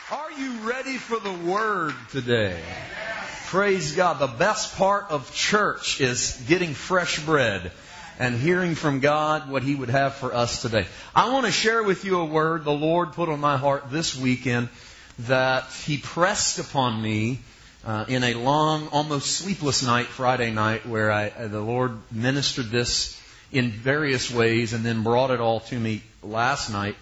Are you ready for the Word today? Praise God. The best part of church is getting fresh bread and hearing from God what He would have for us today. I want to share with you a word the Lord put on my heart this weekend that He pressed upon me in a long, almost sleepless night, Friday night, where the Lord ministered this in various ways and then brought it all to me last night.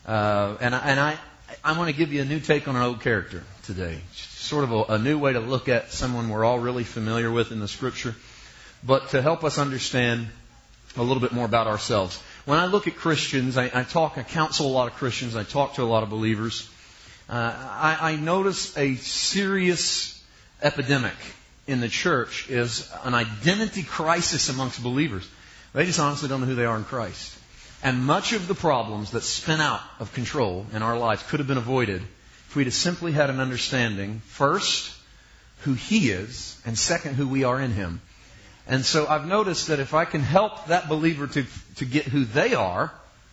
I want to give you a new take on an old character today. Sort of a new way to look at someone we're all really familiar with in the Scripture, but to help us understand a little bit more about ourselves. When I look at Christians, I counsel a lot of Christians, I talk to a lot of believers. I notice a serious epidemic in the church is an identity crisis amongst believers. They just honestly don't know who they are in Christ. And much of the problems that spin out of control in our lives could have been avoided if we'd have simply had an understanding, first, who He is, and second, who we are in Him. And so I've noticed that if I can help that believer to get who they are,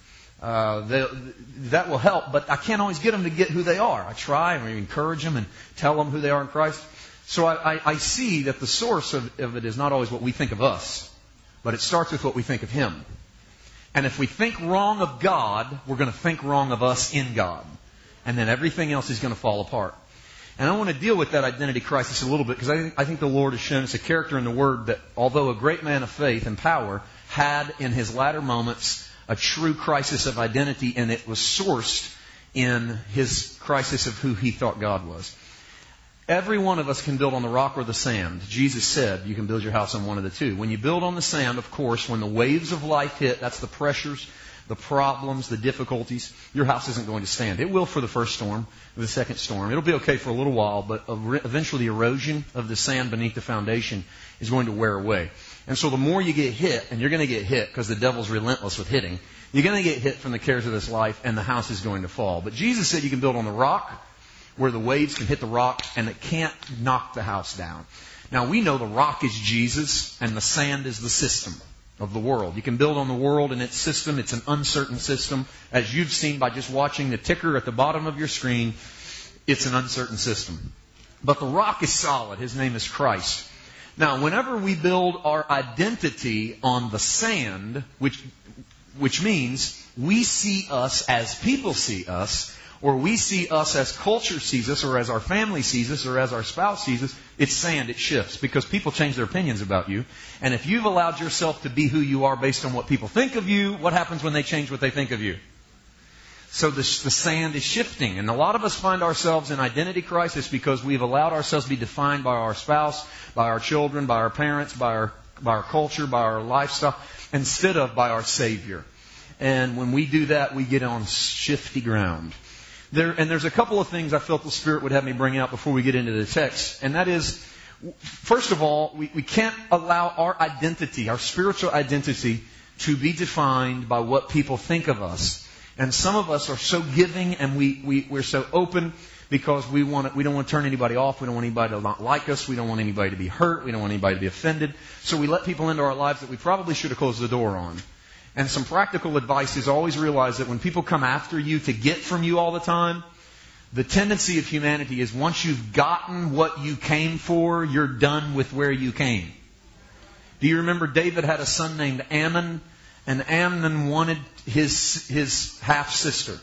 that will help. But I can't always get them to get who they are. I try and encourage them and tell them who they are in Christ. So I see that the source of it is not always what we think of us, but it starts with what we think of Him. And if we think wrong of God, we're going to think wrong of us in God. And then everything else is going to fall apart. And I want to deal with that identity crisis a little bit because I think the Lord has shown us a character in the Word that, although a great man of faith and power, had in his latter moments a true crisis of identity, and it was sourced in his crisis of who he thought God was. Every one of us can build on the rock or the sand. Jesus said you can build your house on one of the two. When you build on the sand, of course, when the waves of life hit, that's the pressures, the problems, the difficulties, your house isn't going to stand. It will for the first storm, or the second storm. It'll be okay for a little while, but eventually the erosion of the sand beneath the foundation is going to wear away. And so the more you get hit, and you're going to get hit because the devil's relentless with hitting, you're going to get hit from the cares of this life, and the house is going to fall. But Jesus said you can build on the rock, where the waves can hit the rock and it can't knock the house down. Now we know the rock is Jesus and the sand is the system of the world. You can build on the world and its system. It's an uncertain system. As you've seen by just watching the ticker at the bottom of your screen, it's an uncertain system. But the rock is solid. His name is Christ. Now, whenever we build our identity on the sand, which means we see us as people see us, or we see us as culture sees us, or as our family sees us, or as our spouse sees us, it's sand, it shifts. Because people change their opinions about you. And if you've allowed yourself to be who you are based on what people think of you, what happens when they change what they think of you? So the sand is shifting. And a lot of us find ourselves in identity crisis because we've allowed ourselves to be defined by our spouse, by our children, by our parents, by our culture, by our lifestyle, instead of by our Savior. And when we do that, we get on shifty ground. There's a couple of things I felt the Spirit would have me bring out before we get into the text. And that is, first of all, we can't allow our identity, our spiritual identity, to be defined by what people think of us. And some of us are so giving and we're so open because we don't want to turn anybody off. We don't want anybody to not like us. We don't want anybody to be hurt. We don't want anybody to be offended. So we let people into our lives that we probably should have closed the door on. And some practical advice is always realize that when people come after you to get from you all the time, the tendency of humanity is once you've gotten what you came for, you're done with where you came. Do you remember David had a son named Amnon? And Amnon wanted his half-sister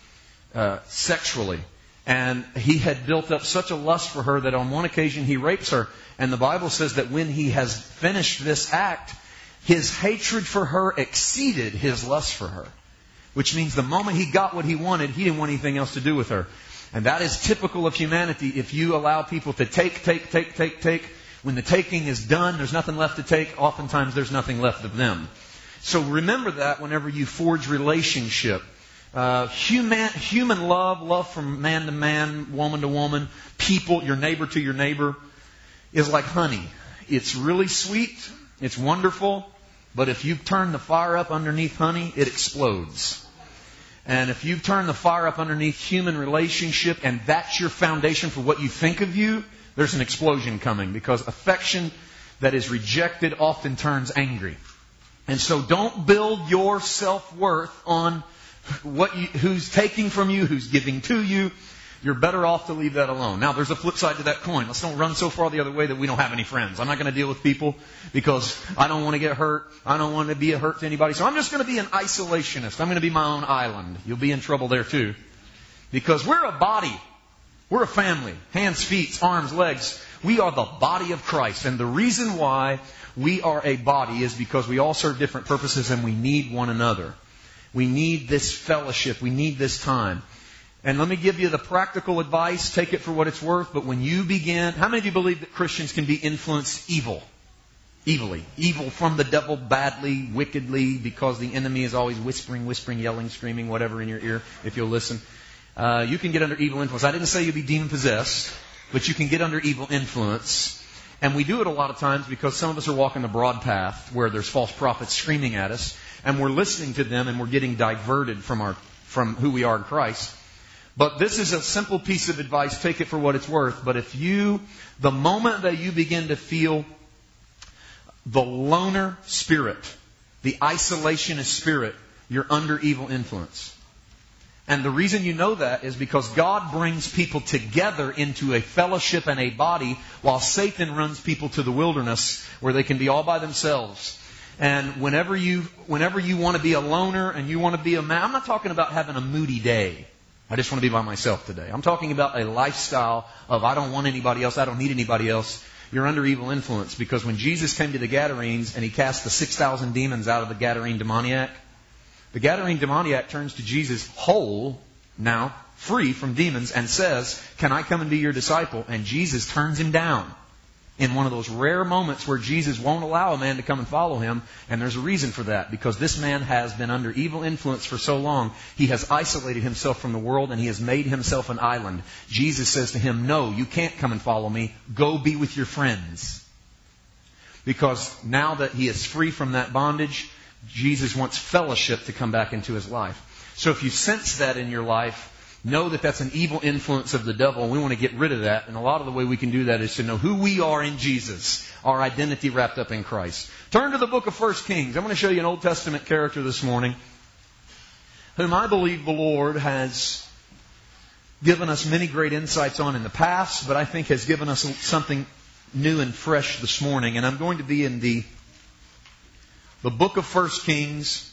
sexually. And he had built up such a lust for her that on one occasion he rapes her. And the Bible says that when he has finished this act, his hatred for her exceeded his lust for her. Which means the moment he got what he wanted, he didn't want anything else to do with her. And that is typical of humanity. If you allow people to take, when the taking is done, there's nothing left to take. Oftentimes there's nothing left of them. So remember that whenever you forge relationship. Human love from man to man, woman to woman, people, your neighbor to your neighbor, is like honey. It's really sweet. It's wonderful. But if you turn the fire up underneath honey, it explodes. And if you turn the fire up underneath human relationship and that's your foundation for what you think of you, there's an explosion coming. Because affection that is rejected often turns angry. And so don't build your self-worth on who's taking from you, who's giving to you. you're better off to leave that alone. Now, there's a flip side to that coin. Let's don't run so far the other way that we don't have any friends. I'm not going to deal with people because I don't want to get hurt. I don't want to be a hurt to anybody. So I'm just going to be an isolationist. I'm going to be my own island. You'll be in trouble there too. Because we're a body. We're a family. Hands, feet, arms, legs. We are the body of Christ. And the reason why we are a body is because we all serve different purposes and we need one another. We need this fellowship. We need this time. And let me give you the practical advice. Take it for what it's worth. But when you begin... How many of you believe that Christians can be influenced evilly? Evil from the devil, badly, wickedly, because the enemy is always whispering, yelling, screaming, whatever in your ear, if you'll listen. You can get under evil influence. I didn't say you'd be demon-possessed, but you can get under evil influence. And we do it a lot of times because some of us are walking the broad path where there's false prophets screaming at us, and we're listening to them and we're getting diverted from who we are in Christ. But this is a simple piece of advice. Take it for what it's worth. But the moment that you begin to feel the loner spirit, the isolationist spirit, you're under evil influence. And the reason you know that is because God brings people together into a fellowship and a body, while Satan runs people to the wilderness where they can be all by themselves. And whenever you want to be a loner and you want to be a man, I'm not talking about having a moody day. I just want to be by myself today. I'm talking about a lifestyle of I don't want anybody else, I don't need anybody else. You're under evil influence, because when Jesus came to the Gadarenes and He cast the 6,000 demons out of the Gadarene demoniac, the Gadarene demoniac turns to Jesus whole, now free from demons, and says, "Can I come and be your disciple?" And Jesus turns him down. In one of those rare moments where Jesus won't allow a man to come and follow Him. And there's a reason for that. Because this man has been under evil influence for so long. He has isolated himself from the world and he has made himself an island. Jesus says to him, "No, you can't come and follow me. Go be with your friends." Because now that he is free from that bondage, Jesus wants fellowship to come back into his life. So if you sense that in your life, know that that's an evil influence of the devil, and we want to get rid of that. And a lot of the way we can do that is to know who we are in Jesus, our identity wrapped up in Christ. Turn to the book of 1 Kings. I'm going to show you an Old Testament character this morning, whom I believe the Lord has given us many great insights on in the past, but I think has given us something new and fresh this morning. And I'm going to be in the book of 1 Kings,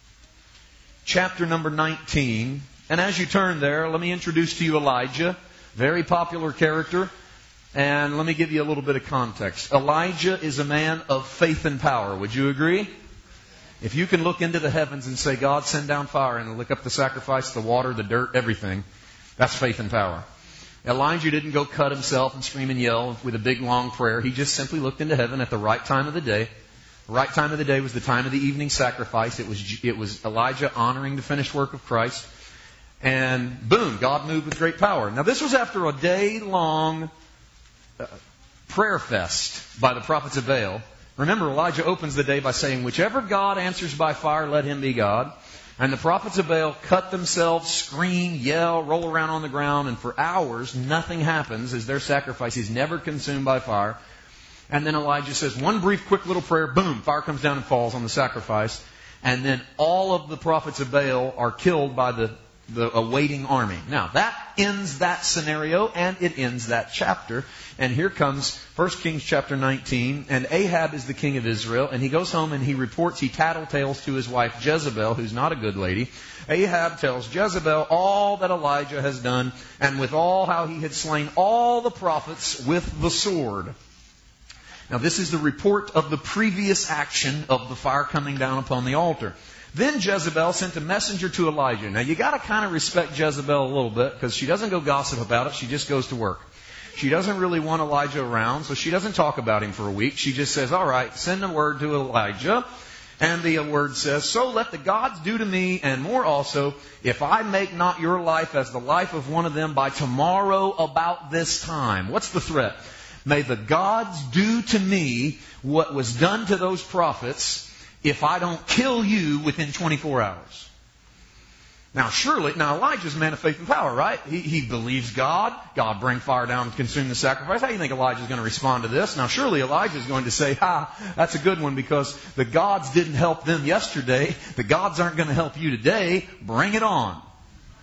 chapter number 19. And as you turn there, let me introduce to you Elijah, very popular character. And let me give you a little bit of context. Elijah is a man of faith and power. Would you agree? If you can look into the heavens and say, "God, send down fire," and lick up the sacrifice, the water, the dirt, everything, that's faith and power. Elijah didn't go cut himself and scream and yell with a big long prayer. He just simply looked into heaven at the right time of the day. The right time of the day was the time of the evening sacrifice. It was Elijah honoring the finished work of Christ. And boom, God moved with great power. Now this was after a day-long prayer fest by the prophets of Baal. Remember, Elijah opens the day by saying, "Whichever God answers by fire, let him be God." And the prophets of Baal cut themselves, scream, yell, roll around on the ground, and for hours nothing happens as their sacrifice is never consumed by fire. And then Elijah says one brief, quick little prayer, boom, fire comes down and falls on the sacrifice. And then all of the prophets of Baal are killed by the awaiting army. Now, that ends that scenario, and it ends that chapter. And here comes 1 Kings chapter 19, and Ahab is the king of Israel, and he goes home and he tattletales to his wife Jezebel, who's not a good lady. Ahab tells Jezebel all that Elijah has done, and with all how he had slain all the prophets with the sword. Now, this is the report of the previous action of the fire coming down upon the altar. Then Jezebel sent a messenger to Elijah. Now, you got to kind of respect Jezebel a little bit, because she doesn't go gossip about it. She just goes to work. She doesn't really want Elijah around, so she doesn't talk about him for a week. She just says, "All right, send a word to Elijah." And the word says, "So let the gods do to me, and more also, if I make not your life as the life of one of them by tomorrow about this time." What's the threat? "May the gods do to me what was done to those prophets if I don't kill you within 24 hours. Now Elijah's a man of faith and power, right? He believes God. God bring fire down and consume the sacrifice. How do you think Elijah's going to respond to this? Now surely Elijah's going to say, that's a good one, because the gods didn't help them yesterday. The gods aren't going to help you today. Bring it on.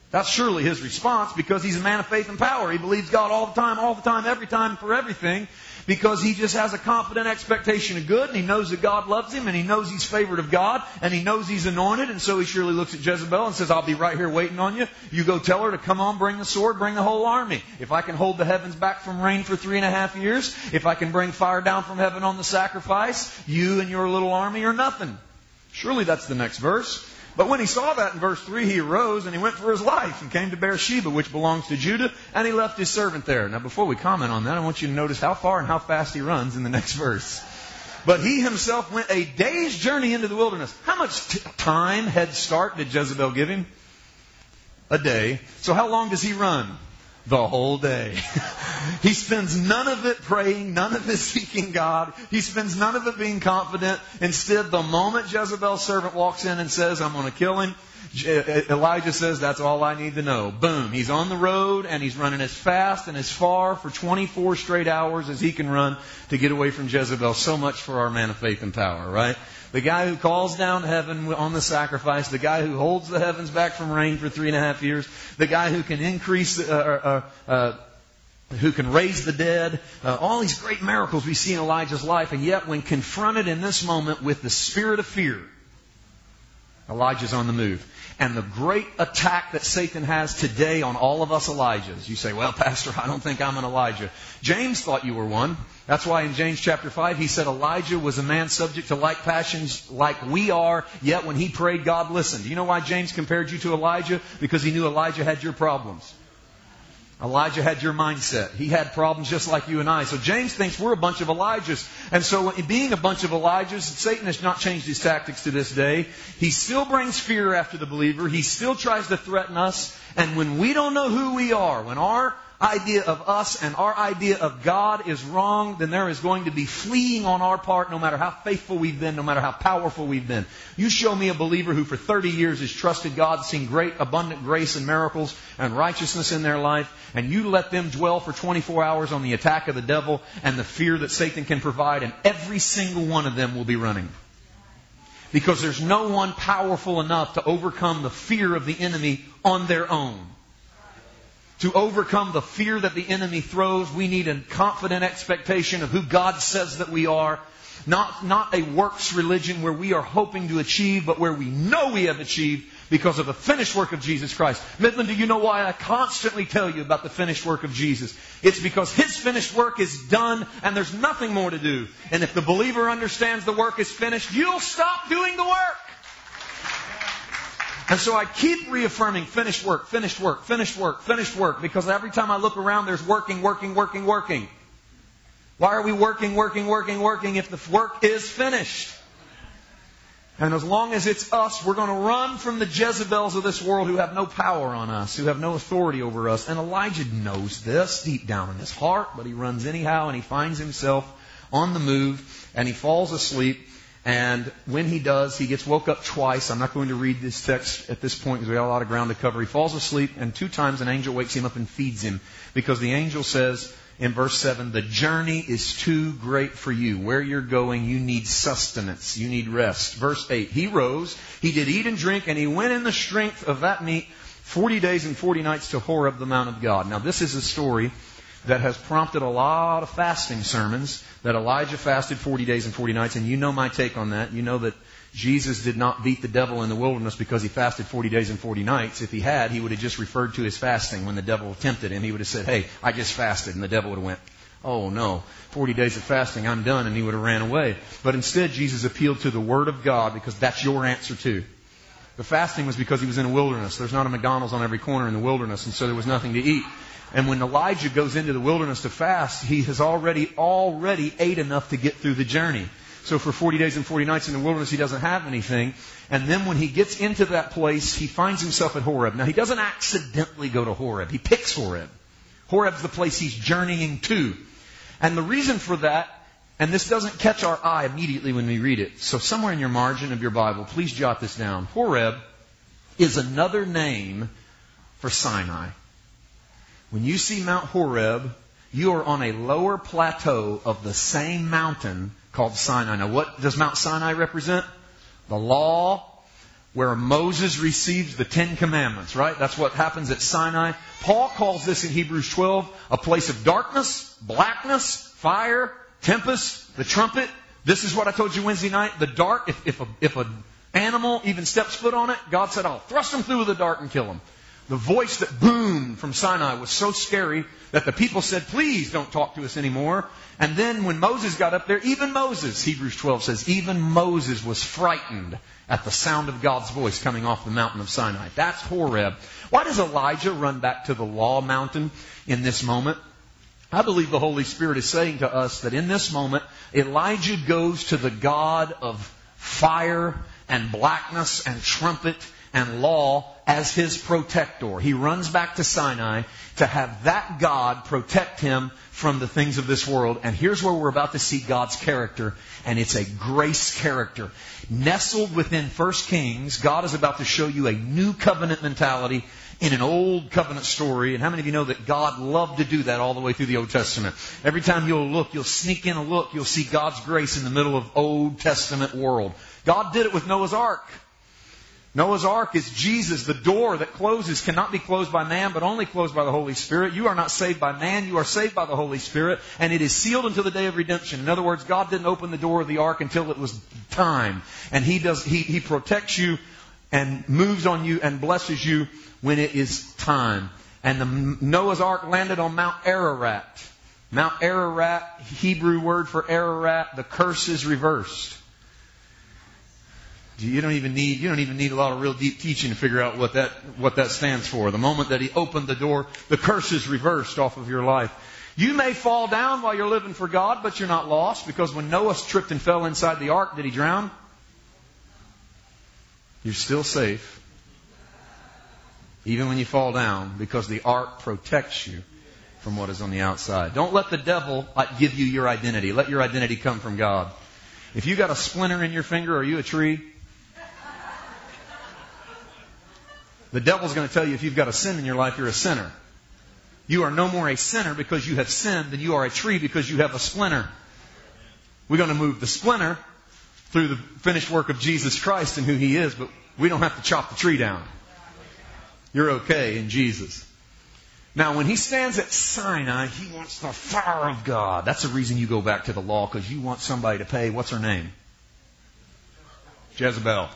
That's surely his response, because he's a man of faith and power. He believes God all the time, every time, for everything, because he just has a confident expectation of good, and he knows that God loves him, and he knows he's favored of God, and he knows he's anointed, and so he surely looks at Jezebel and says, I'll be right here waiting on you. You go tell her to come on, bring the sword, bring the whole army. If I can hold the heavens back from rain for 3.5 years, if I can bring fire down from heaven on the sacrifice, you and your little army are nothing. Surely that's the next verse. But when he saw that in verse 3, he arose and he went for his life and came to Beersheba, which belongs to Judah, and he left his servant there. Now, before we comment on that, I want you to notice how far and how fast he runs in the next verse. But he himself went a day's journey into the wilderness. How much time, head start, did Jezebel give him? A day. So how long does he run? The whole day. He spends none of it praying, none of it seeking God. He spends none of it being confident. Instead, the moment Jezebel's servant walks in and says, I'm going to kill him, Elijah says, that's all I need to know. Boom. He's on the road and he's running as fast and as far for 24 straight hours as he can run to get away from Jezebel. So much for our man of faith and power, right? The guy who calls down heaven on the sacrifice, the guy who holds the heavens back from rain for 3.5 years, the guy who can increase, who can raise the dead, all these great miracles we see in Elijah's life, and yet when confronted in this moment with the spirit of fear, Elijah's on the move. And the great attack that Satan has today on all of us Elijahs. You say, well, Pastor, I don't think I'm an Elijah. James thought you were one. That's why in James chapter 5, he said Elijah was a man subject to like passions like we are, yet when he prayed, God listened. You know why James compared you to Elijah? Because he knew Elijah had your problems. Elijah had your mindset. He had problems just like you and I. So James thinks we're a bunch of Elijahs. And so being a bunch of Elijahs, Satan has not changed his tactics to this day. He still brings fear after the believer. He still tries to threaten us. And when we don't know who we are, when our idea of us and our idea of God is wrong, then there is going to be fleeing on our part, no matter how faithful we've been, no matter how powerful we've been. You show me a believer who for 30 years has trusted God, seen great, abundant grace and miracles and righteousness in their life, and you let them dwell for 24 hours on the attack of the devil and the fear that Satan can provide, and every single one of them will be running. Because there's no one powerful enough to overcome the fear of the enemy on their own. To overcome the fear that the enemy throws, we need a confident expectation of who God says that we are. Not a works religion where we are hoping to achieve, but where we know we have achieved because of the finished work of Jesus Christ. Midland, do you know why I constantly tell you about the finished work of Jesus? It's because His finished work is done and there's nothing more to do. And if the believer understands the work is finished, you'll stop doing the work. And so I keep reaffirming finished work, finished work, finished work, finished work, because every time I look around there's working. Why are we working if the work is finished? And as long as it's us, we're going to run from the Jezebels of this world who have no power on us, who have no authority over us. And Elijah knows this deep down in his heart, but he runs anyhow and he finds himself on the move and he falls asleep. And when he does, he gets woke up twice. I'm not going to read this text at this point because we got a lot of ground to cover. He falls asleep, and 2 times an angel wakes him up and feeds him. Because the angel says in verse 7, the journey is too great for you. Where you're going, you need sustenance. You need rest. Verse 8, he rose, he did eat and drink, and he went in the strength of that meat 40 days and 40 nights to Horeb, the Mount of God. Now, this is a story that has prompted a lot of fasting sermons, that Elijah fasted 40 days and 40 nights, and you know my take on that. You know that Jesus did not beat the devil in the wilderness because he fasted 40 days and 40 nights. If he had, he would have just referred to his fasting when the devil tempted him. He would have said, hey, I just fasted, and the devil would have went, oh no, 40 days of fasting, I'm done, and he would have ran away. But instead, Jesus appealed to the Word of God because that's your answer too. The fasting was because he was in a wilderness. There's not a McDonald's on every corner in the wilderness, and so there was nothing to eat. And when Elijah goes into the wilderness to fast, he has already ate enough to get through the journey. So for 40 days and 40 nights in the wilderness, he doesn't have anything. And then when he gets into that place, he finds himself at Horeb. Now, he doesn't accidentally go to Horeb. He picks Horeb. Horeb's the place he's journeying to. And the reason for that, and this doesn't catch our eye immediately when we read it. So somewhere in your margin of your Bible, please jot this down. Horeb is another name for Sinai. When you see Mount Horeb, you are on a lower plateau of the same mountain called Sinai. Now, what does Mount Sinai represent? The law. where Moses receives the 10 Commandments, right? That's what happens at Sinai. Paul calls this in Hebrews 12 a place of darkness, blackness, fire, tempest, the trumpet. This is what I told you Wednesday night. The dark, if an animal even steps foot on it, God said, I'll thrust him through with the dark and kill him. The voice that boomed from Sinai was so scary that the people said, please don't talk to us anymore. And then when Moses got up there, even Moses, Hebrews 12 says, even Moses was frightened at the sound of God's voice coming off the mountain of Sinai. That's Horeb. Why does Elijah run back to the law mountain in this moment? I believe the Holy Spirit is saying to us that in this moment, Elijah goes to the God of fire and blackness and trumpet and law as his protector. He runs back to Sinai to have that God protect him from the things of this world. And here's where we're about to see God's character, and it's a grace character. Nestled within 1 Kings, God is about to show you a new covenant mentality in an old covenant story. And how many of you know that God loved to do that all the way through the Old Testament? Every time you'll look, you'll sneak in a look, you'll see God's grace in the middle of Old Testament world. God did it with Noah's Ark. Noah's Ark is Jesus. The door that closes cannot be closed by man, but only closed by the Holy Spirit. You are not saved by man. You are saved by the Holy Spirit. And it is sealed until the day of redemption. In other words, God didn't open the door of the ark until it was time. And He protects you and moves on you and blesses you when it is time. And the Noah's Ark landed on Mount Ararat. Mount Ararat, Hebrew word for Ararat, the curse is reversed. You don't even need a lot of real deep teaching to figure out what that stands for. The moment that He opened the door, the curse is reversed off of your life. You may fall down while you're living for God, but you're not lost, because when Noah tripped and fell inside the ark, did he drown? You're still safe. Even when you fall down, because the ark protects you from what is on the outside. Don't let the devil give you your identity. Let your identity come from God. If you got a splinter in your finger, are you a tree? The devil's going to tell you if you've got a sin in your life, you're a sinner. You are no more a sinner because you have sinned than you are a tree because you have a splinter. We're going to move the splinter through the finished work of Jesus Christ and who He is, but we don't have to chop the tree down. You're okay in Jesus. Now, when He stands at Sinai, He wants the fire of God. That's the reason you go back to the law, because you want somebody to pay. What's her name? Jezebel.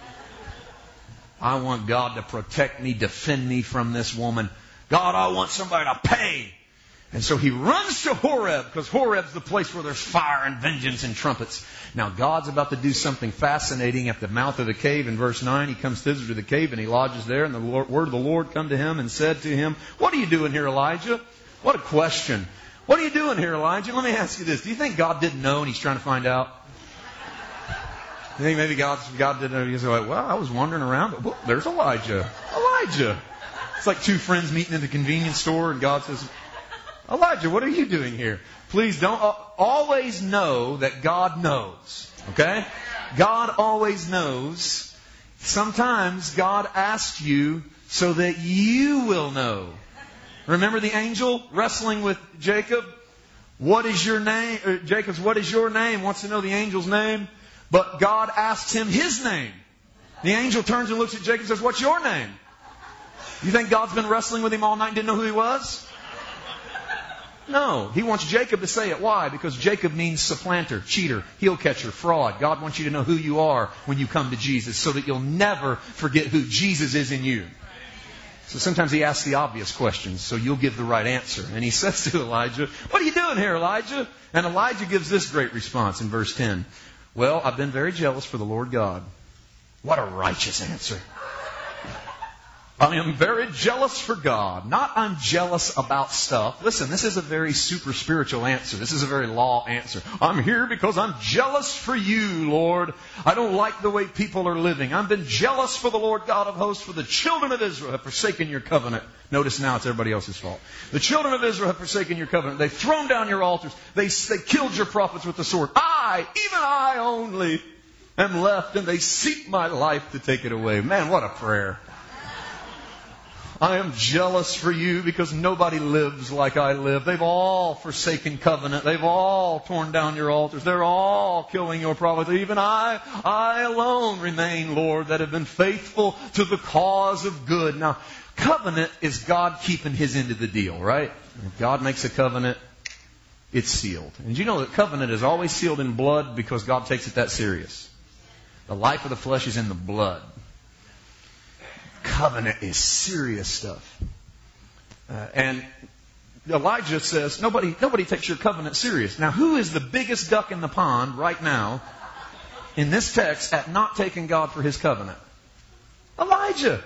I want God to protect me, defend me from this woman. God, I want somebody to pay. And so He runs to Horeb, because Horeb's the place where there's fire and vengeance and trumpets. Now God's about to do something fascinating at the mouth of the cave. In verse 9, He comes thither to the cave and He lodges there. And the word of the Lord come to him and said to him, what are you doing here, Elijah? What a question. What are you doing here, Elijah? Let me ask you this. Do you think God didn't know and He's trying to find out? You think maybe God didn't know? He's like, well, I was wandering around, but well, there's Elijah. Elijah. It's like two friends meeting in the convenience store, and God says, Elijah, what are you doing here? Please don't always know that God knows. Okay? God always knows. Sometimes God asks you so that you will know. Remember the angel wrestling with Jacob? What is your name? Jacob's, what is your name? Wants to know the angel's name. But God asks him his name. The angel turns and looks at Jacob and says, what's your name? You think God's been wrestling with him all night and didn't know who he was? No. He wants Jacob to say it. Why? Because Jacob means supplanter, cheater, heel catcher, fraud. God wants you to know who you are when you come to Jesus, so that you'll never forget who Jesus is in you. So sometimes He asks the obvious questions, so you'll give the right answer. And He says to Elijah, what are you doing here, Elijah? And Elijah gives this great response in verse 10. Well, I've been very jealous for the Lord God. What a righteous answer. I am very jealous for God. Not I'm jealous about stuff. Listen, this is a very super spiritual answer. This is a very law answer. I'm here because I'm jealous for you, Lord. I don't like the way people are living. I've been jealous for the Lord God of hosts, for the children of Israel have forsaken your covenant. Notice now it's everybody else's fault. The children of Israel have forsaken your covenant. They've thrown down your altars. They killed your prophets with the sword. Even I only, am left, and they seek my life to take it away. Man, what a prayer. I am jealous for you because nobody lives like I live. They've all forsaken covenant. They've all torn down your altars. They're all killing your prophets. Even I alone remain, Lord, that have been faithful to the cause of good. Now, covenant is God keeping His end of the deal, right? If God makes a covenant, it's sealed. And you know that covenant is always sealed in blood because God takes it that serious. The life of the flesh is in the blood. Covenant is serious stuff. And Elijah says, nobody takes your covenant serious. Now, who is the biggest duck in the pond right now in this text at not taking God for His covenant? Elijah.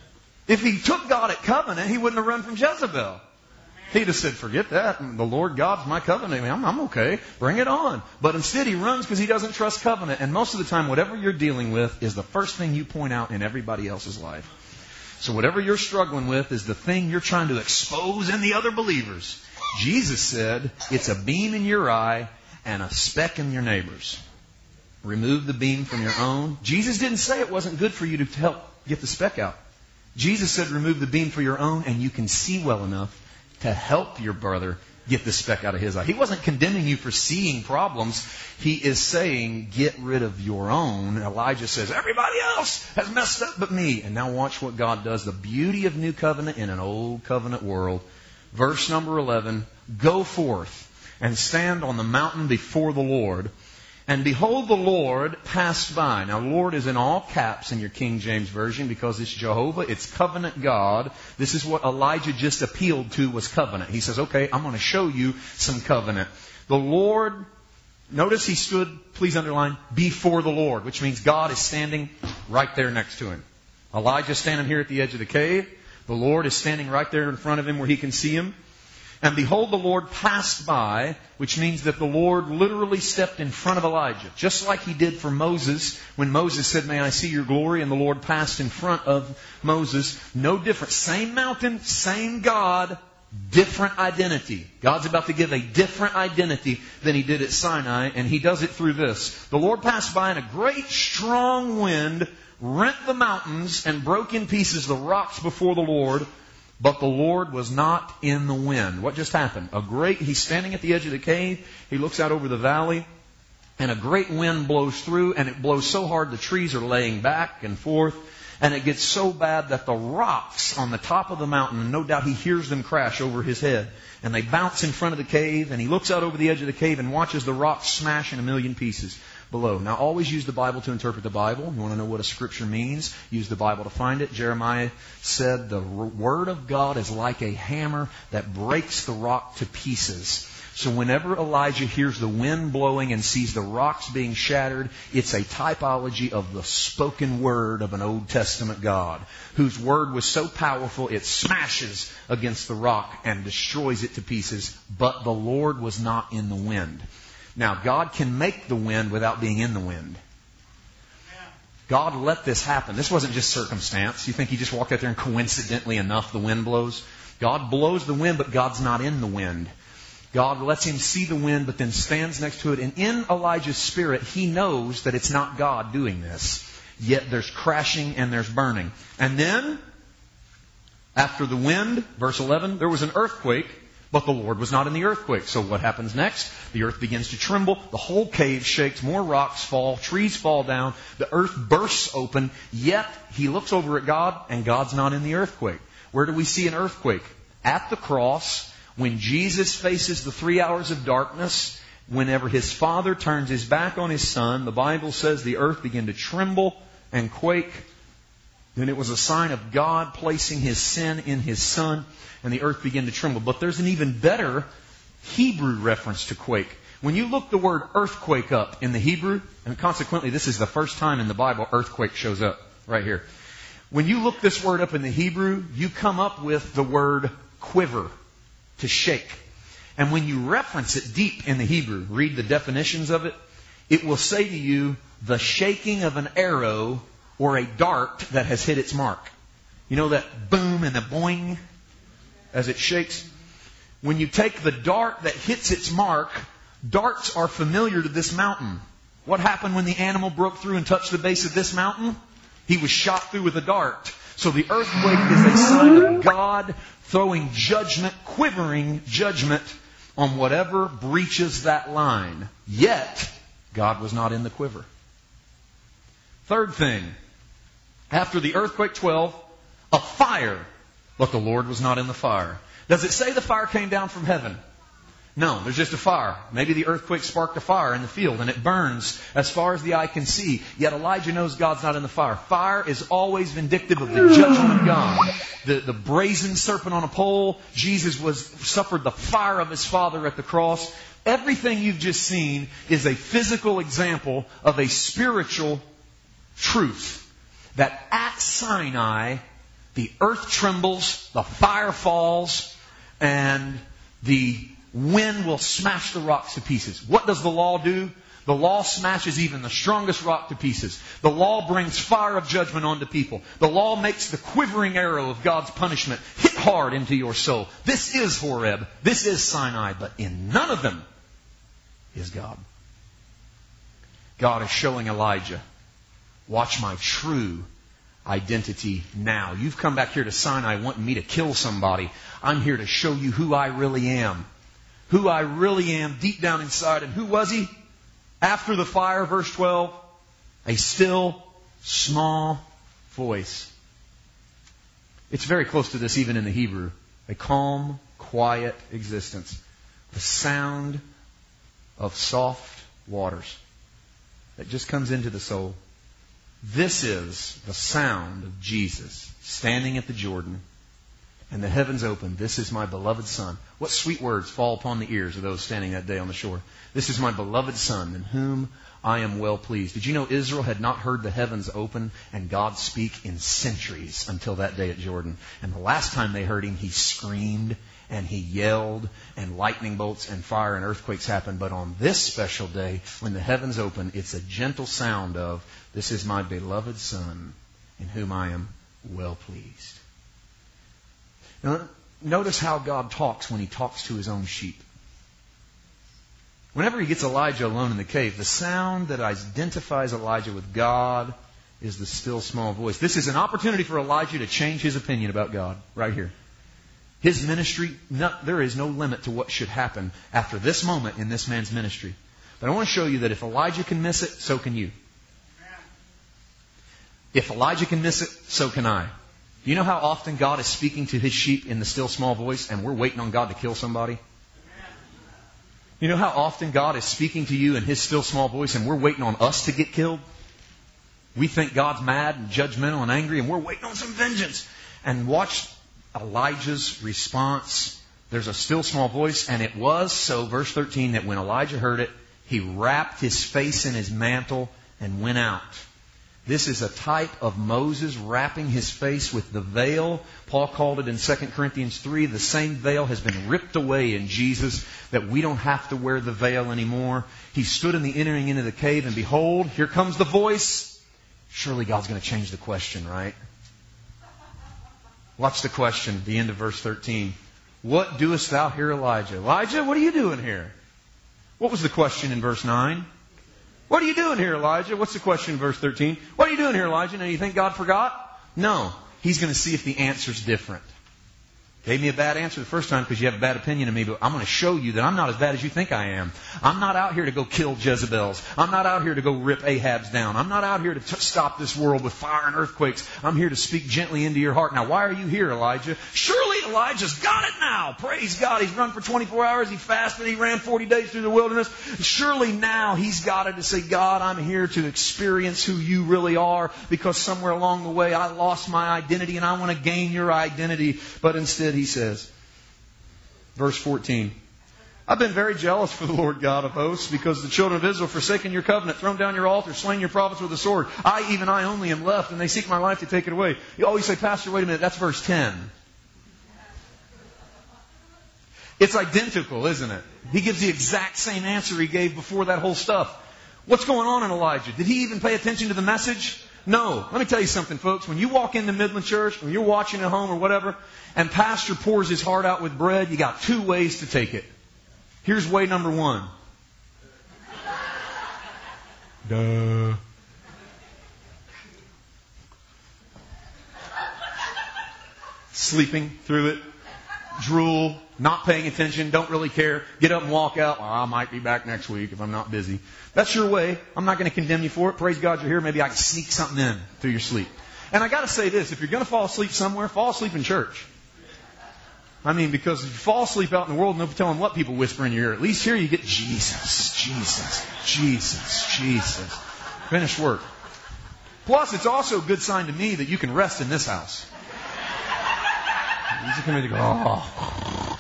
If he took God at covenant, he wouldn't have run from Jezebel. He'd have said, forget that. The Lord God's my covenant. I'm okay. Bring it on. But instead he runs because he doesn't trust covenant. And most of the time, whatever you're dealing with is the first thing you point out in everybody else's life. So whatever you're struggling with is the thing you're trying to expose in the other believers. Jesus said, it's a beam in your eye and a speck in your neighbor's. Remove the beam from your own. Jesus didn't say it wasn't good for you to help get the speck out. Jesus said, remove the beam for your own and you can see well enough to help your brother get the speck out of his eye. He wasn't condemning you for seeing problems. He is saying, get rid of your own. Elijah says, everybody else has messed up but me. And now watch what God does. The beauty of new covenant in an old covenant world. Verse number 11, go forth and stand on the mountain before the Lord. And behold, the Lord passed by. Now, Lord is in all caps in your King James Version because it's Jehovah, it's covenant God. This is what Elijah just appealed to, was covenant. He says, okay, I'm going to show you some covenant. The Lord, notice he stood, please underline, before the Lord, which means God is standing right there next to him. Elijah's standing here at the edge of the cave. The Lord is standing right there in front of him where he can see him. And behold, the Lord passed by, which means that the Lord literally stepped in front of Elijah, just like He did for Moses when Moses said, may I see your glory? And the Lord passed in front of Moses. No different. Same mountain, same God, different identity. God's about to give a different identity than He did at Sinai, and He does it through this. The Lord passed by, and a great strong wind rent the mountains and broke in pieces the rocks before the Lord. But the Lord was not in the wind. What just happened? He's standing at the edge of the cave. He looks out over the valley. And a great wind blows through. And it blows so hard the trees are laying back and forth. And it gets so bad that the rocks on the top of the mountain, and no doubt he hears them crash over his head. And they bounce in front of the cave. And he looks out over the edge of the cave and watches the rocks smash in a million pieces below. Now, always use the Bible to interpret the Bible. You want to know what a scripture means? Use the Bible to find it. Jeremiah said the Word of God is like a hammer that breaks the rock to pieces. So whenever Elijah hears the wind blowing and sees the rocks being shattered, it's a typology of the spoken word of an Old Testament God, whose word was so powerful it smashes against the rock and destroys it to pieces. But the Lord was not in the wind. Now, God can make the wind without being in the wind. God let this happen. This wasn't just circumstance. You think He just walked out there and coincidentally enough the wind blows? God blows the wind, but God's not in the wind. God lets him see the wind, but then stands next to it. And in Elijah's spirit, he knows that it's not God doing this. Yet there's crashing and there's burning. And then, after the wind, verse 11, there was an earthquake. But the Lord was not in the earthquake. So what happens next? The earth begins to tremble. The whole cave shakes. More rocks fall. Trees fall down. The earth bursts open. Yet he looks over at God, and God's not in the earthquake. Where do we see an earthquake? At the cross, when Jesus faces the 3 hours of darkness, whenever His Father turns His back on His Son, the Bible says the earth began to tremble and quake. And it was a sign of God placing His sin in His Son, and the earth began to tremble. But there's an even better Hebrew reference to quake. When you look the word earthquake up in the Hebrew, and consequently this is the first time in the Bible earthquake shows up, right here. When you look this word up in the Hebrew, you come up with the word quiver, to shake. And when you reference it deep in the Hebrew, read the definitions of it, it will say to you, the shaking of an arrow or a dart that has hit its mark. You know that boom and the boing as it shakes? When you take the dart that hits its mark, darts are familiar to this mountain. What happened when the animal broke through and touched the base of this mountain? He was shot through with a dart. So the earthquake is a sign of God throwing judgment, quivering judgment on whatever breaches that line. Yet, God was not in the quiver. Third thing, after the earthquake 12, a fire, but the Lord was not in the fire. Does it say the fire came down from heaven? No, there's just a fire. Maybe the earthquake sparked a fire in the field and it burns as far as the eye can see. Yet Elijah knows God's not in the fire. Fire is always vindictive of the judgment of God. The brazen serpent on a pole, Jesus suffered the fire of His Father at the cross. Everything you've just seen is a physical example of a spiritual truth. That at Sinai, the earth trembles, the fire falls, and the wind will smash the rocks to pieces. What does the law do? The law smashes even the strongest rock to pieces. The law brings fire of judgment onto people. The law makes the quivering arrow of God's punishment hit hard into your soul. This is Horeb. This is Sinai. But in none of them is God. God is showing Elijah, watch my true identity now. You've come back here to Sinai wanting me to kill somebody. I'm here to show you who I really am. Who I really am deep down inside. And who was He? After the fire, verse 12, a still, small voice. It's very close to this even in the Hebrew. A calm, quiet existence. The sound of soft waters that just comes into the soul. This is the sound of Jesus standing at the Jordan and the heavens open. This is my beloved Son. What sweet words fall upon the ears of those standing that day on the shore. This is my beloved Son in whom I am well pleased. Did you know Israel had not heard the heavens open and God speak in centuries until that day at Jordan? And the last time they heard Him, He screamed and He yelled and lightning bolts and fire and earthquakes happened. But on this special day, when the heavens open, it's a gentle sound of, this is my beloved Son in whom I am well pleased. Now, notice how God talks when He talks to His own sheep. Whenever He gets Elijah alone in the cave, the sound that identifies Elijah with God is the still small voice. This is an opportunity for Elijah to change his opinion about God right here. His ministry, there is no limit to what should happen after this moment in this man's ministry. But I want to show you that if Elijah can miss it, so can you. If Elijah can miss it, so can I. You know how often God is speaking to His sheep in the still small voice and we're waiting on God to kill somebody? You know how often God is speaking to you in His still small voice and we're waiting on us to get killed? We think God's mad and judgmental and angry and we're waiting on some vengeance. And watch Elijah's response. There's a still small voice, and it was so, verse 13, that when Elijah heard it, he wrapped his face in his mantle and went out. This is a type of Moses wrapping his face with the veil. Paul called it in 2 Corinthians 3. The same veil has been ripped away in Jesus, that we don't have to wear the veil anymore. He stood in the entering into the cave, and behold, here comes the voice. Surely God's going to change the question, right? Watch the question, the end of verse 13. What doest thou here, Elijah? Elijah, what are you doing here? What was the question in verse 9? What are you doing here, Elijah? What's the question in verse 13? What are you doing here, Elijah? Now, you think God forgot? No. He's going to see if the answer's different. Gave me a bad answer the first time because you have a bad opinion of me, but I'm going to show you that I'm not as bad as you think I am. I'm not out here to go kill Jezebels. I'm not out here to go rip Ahab's down. I'm not out here to stop this world with fire and earthquakes. I'm here to speak gently into your heart. Now, why are you here, Elijah? Surely Elijah's got it now. Praise God. He's run for 24 hours. He fasted. He ran 40 days through the wilderness. Surely now he's got it to say, God, I'm here to experience who you really are, because somewhere along the way I lost my identity and I want to gain your identity. But instead, he says, verse 14, I've been very jealous for the Lord God of hosts, because the children of Israel forsaken your covenant, thrown down your altar, slain your prophets with a sword. Even I only am left, and they seek my life to take it away. You always say, Pastor, wait a minute, that's verse 10. It's identical, isn't it? He gives the exact same answer he gave before that whole stuff. What's going on in Elijah? Did he even pay attention to the message? No. Let me tell you something, folks. When you walk into Midland Church, when you're watching at home or whatever, and pastor pours his heart out with bread, you got two ways to take it. Here's way number one. Duh. sleeping through it, drool, not paying attention, don't really care, get up and walk out. Well, I might be back next week if I'm not busy. That's your way. I'm not going to condemn you for it. Praise God you're here. Maybe I can sneak something in through your sleep. And I got to say this, if you're going to fall asleep somewhere, fall asleep in church. I mean, because if you fall asleep out in the world, no telling what people whisper in your ear. At least here you get Jesus, Jesus, Jesus, Jesus. Finished work. Plus, it's also a good sign to me that you can rest in this house. You come in and go, oh.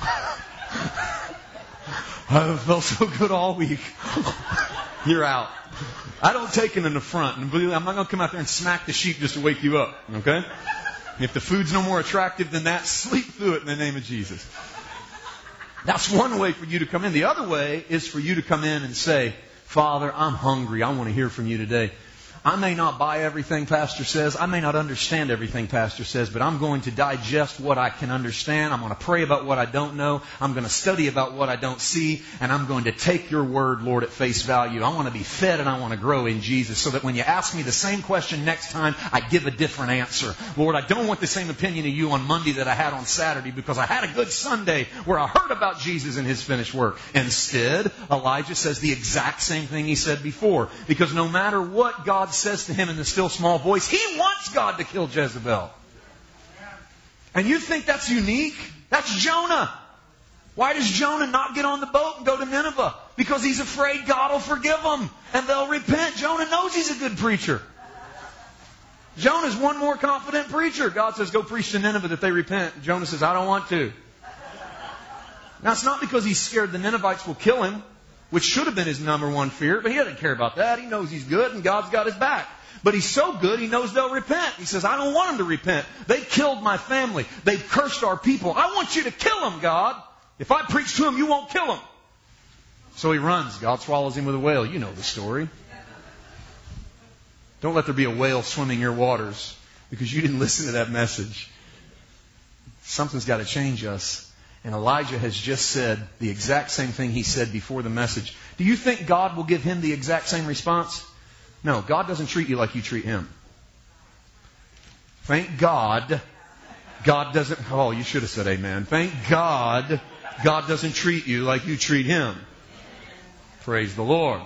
I felt so good all week. You're out. I don't take it in the front. And believe me, I'm not going to come out there and smack the sheep just to wake you up. Okay? If the food's no more attractive than that, sleep through it in the name of Jesus. That's one way for you to come in. The other way is for you to come in and say, Father, I'm hungry. I want to hear from you today. I may not buy everything Pastor says. I may not understand everything Pastor says, but I'm going to digest what I can understand. I'm going to pray about what I don't know. I'm going to study about what I don't see. And I'm going to take your word, Lord, at face value. I want to be fed and I want to grow in Jesus so that when you ask me the same question next time, I give a different answer. Lord, I don't want the same opinion of you on Monday that I had on Saturday because I had a good Sunday where I heard about Jesus and His finished work. Instead, Elijah says the exact same thing he said before. Because no matter what God says to him in the still small voice, he wants God to kill Jezebel. And you think that's unique? That's Jonah. Why does Jonah not get on the boat and go to Nineveh? Because he's afraid God will forgive them and they'll repent. Jonah knows he's a good preacher. Jonah's one more confident preacher. God says, go preach to Nineveh that they repent. Jonah says, I don't want to. Now, it's not because he's scared the Ninevites will kill him, which should have been his number one fear, but he doesn't care about that. He knows he's good and God's got his back. But he's so good, he knows they'll repent. He says, I don't want them to repent. They killed my family. They've cursed our people. I want you to kill them, God. If I preach to them, you won't kill them. So he runs. God swallows him with a whale. You know the story. Don't let there be a whale swimming your waters because you didn't listen to that message. Something's got to change us. And Elijah has just said the exact same thing he said before the message. Do you think God will give him the exact same response? No, God doesn't treat you like you treat Him. Thank God, God doesn't... Oh, you should have said amen. Thank God, God doesn't treat you like you treat Him. Praise the Lord.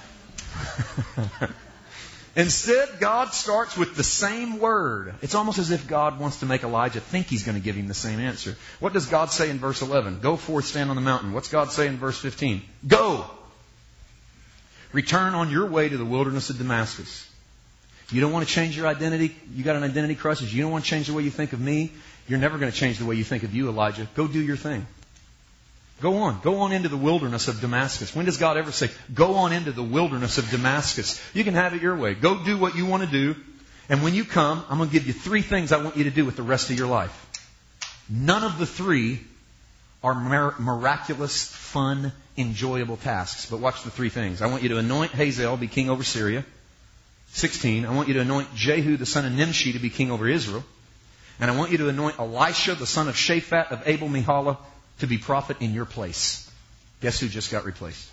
Instead, God starts with the same word. It's almost as if God wants to make Elijah think he's going to give him the same answer. What does God say in verse 11? Go forth, stand on the mountain. What's God say in verse 15? Go! Return on your way to the wilderness of Damascus. You don't want to change your identity? You got an identity crisis? You don't want to change the way you think of me? You're never going to change the way you think of you, Elijah. Go do your thing. Go on. Go on into the wilderness of Damascus. When does God ever say, go on into the wilderness of Damascus? You can have it your way. Go do what you want to do. And when you come, I'm going to give you 3 things I want you to do with the rest of your life. None of the 3 are miraculous, fun, enjoyable tasks. But watch the 3 things. I want you to anoint Hazael, be king over Syria. 16. I want you to anoint Jehu, the son of Nimshi, to be king over Israel. And I want you to anoint Elisha, the son of Shaphat of Abel-Meholah, to be prophet in your place. Guess who just got replaced?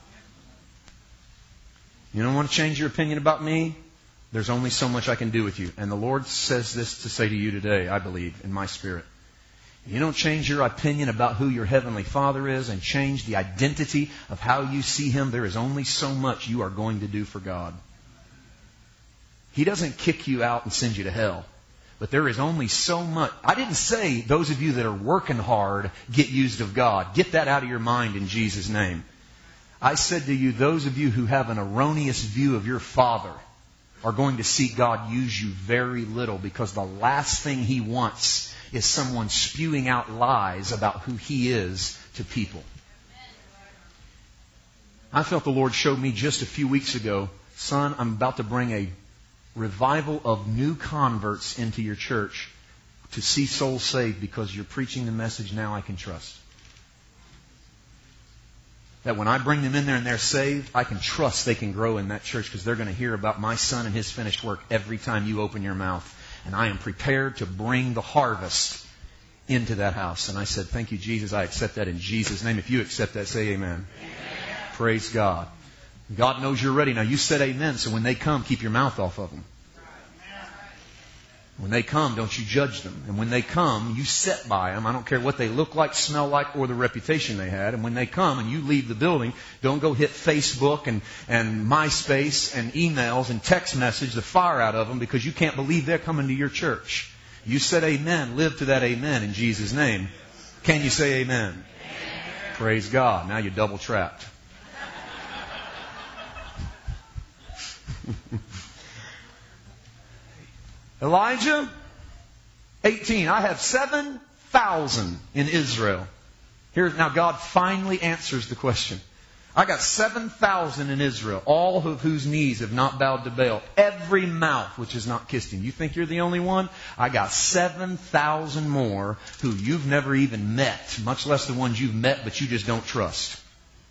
You don't want to change your opinion about me? There's only so much I can do with you. And the Lord says this to say to you today, I believe, in my spirit. You don't change your opinion about who your Heavenly Father is and change the identity of how you see Him. There is only so much you are going to do for God. He doesn't kick you out and send you to hell. But there is only so much. I didn't say those of you that are working hard get used of God. Get that out of your mind in Jesus' name. I said to you, those of you who have an erroneous view of your Father are going to see God use you very little because the last thing He wants is someone spewing out lies about who He is to people. I felt the Lord showed me just a few weeks ago, son, I'm about to bring a revival of new converts into your church to see souls saved because you're preaching the message now I can trust. That when I bring them in there and they're saved, I can trust they can grow in that church because they're going to hear about my Son and His finished work every time you open your mouth. And I am prepared to bring the harvest into that house. And I said, thank you, Jesus. I accept that in Jesus' name. If you accept that, say amen. Praise God. God knows you're ready. Now, you said amen, so when they come, keep your mouth off of them. When they come, don't you judge them. And when they come, you sit by them. I don't care what they look like, smell like, or the reputation they had. And when they come and you leave the building, don't go hit Facebook and MySpace and emails and text message the fire out of them because you can't believe they're coming to your church. You said amen. Live to that amen in Jesus' name. Can you say amen? Amen. Praise God. Now you're double trapped. Elijah, 18. I have 7,000 in Israel. Here, now God finally answers the question. I got 7,000 in Israel, all of whose knees have not bowed to Baal. Every mouth which has not kissed him. You think you're the only one? I got 7,000 more who you've never even met, much less the ones you've met but you just don't trust.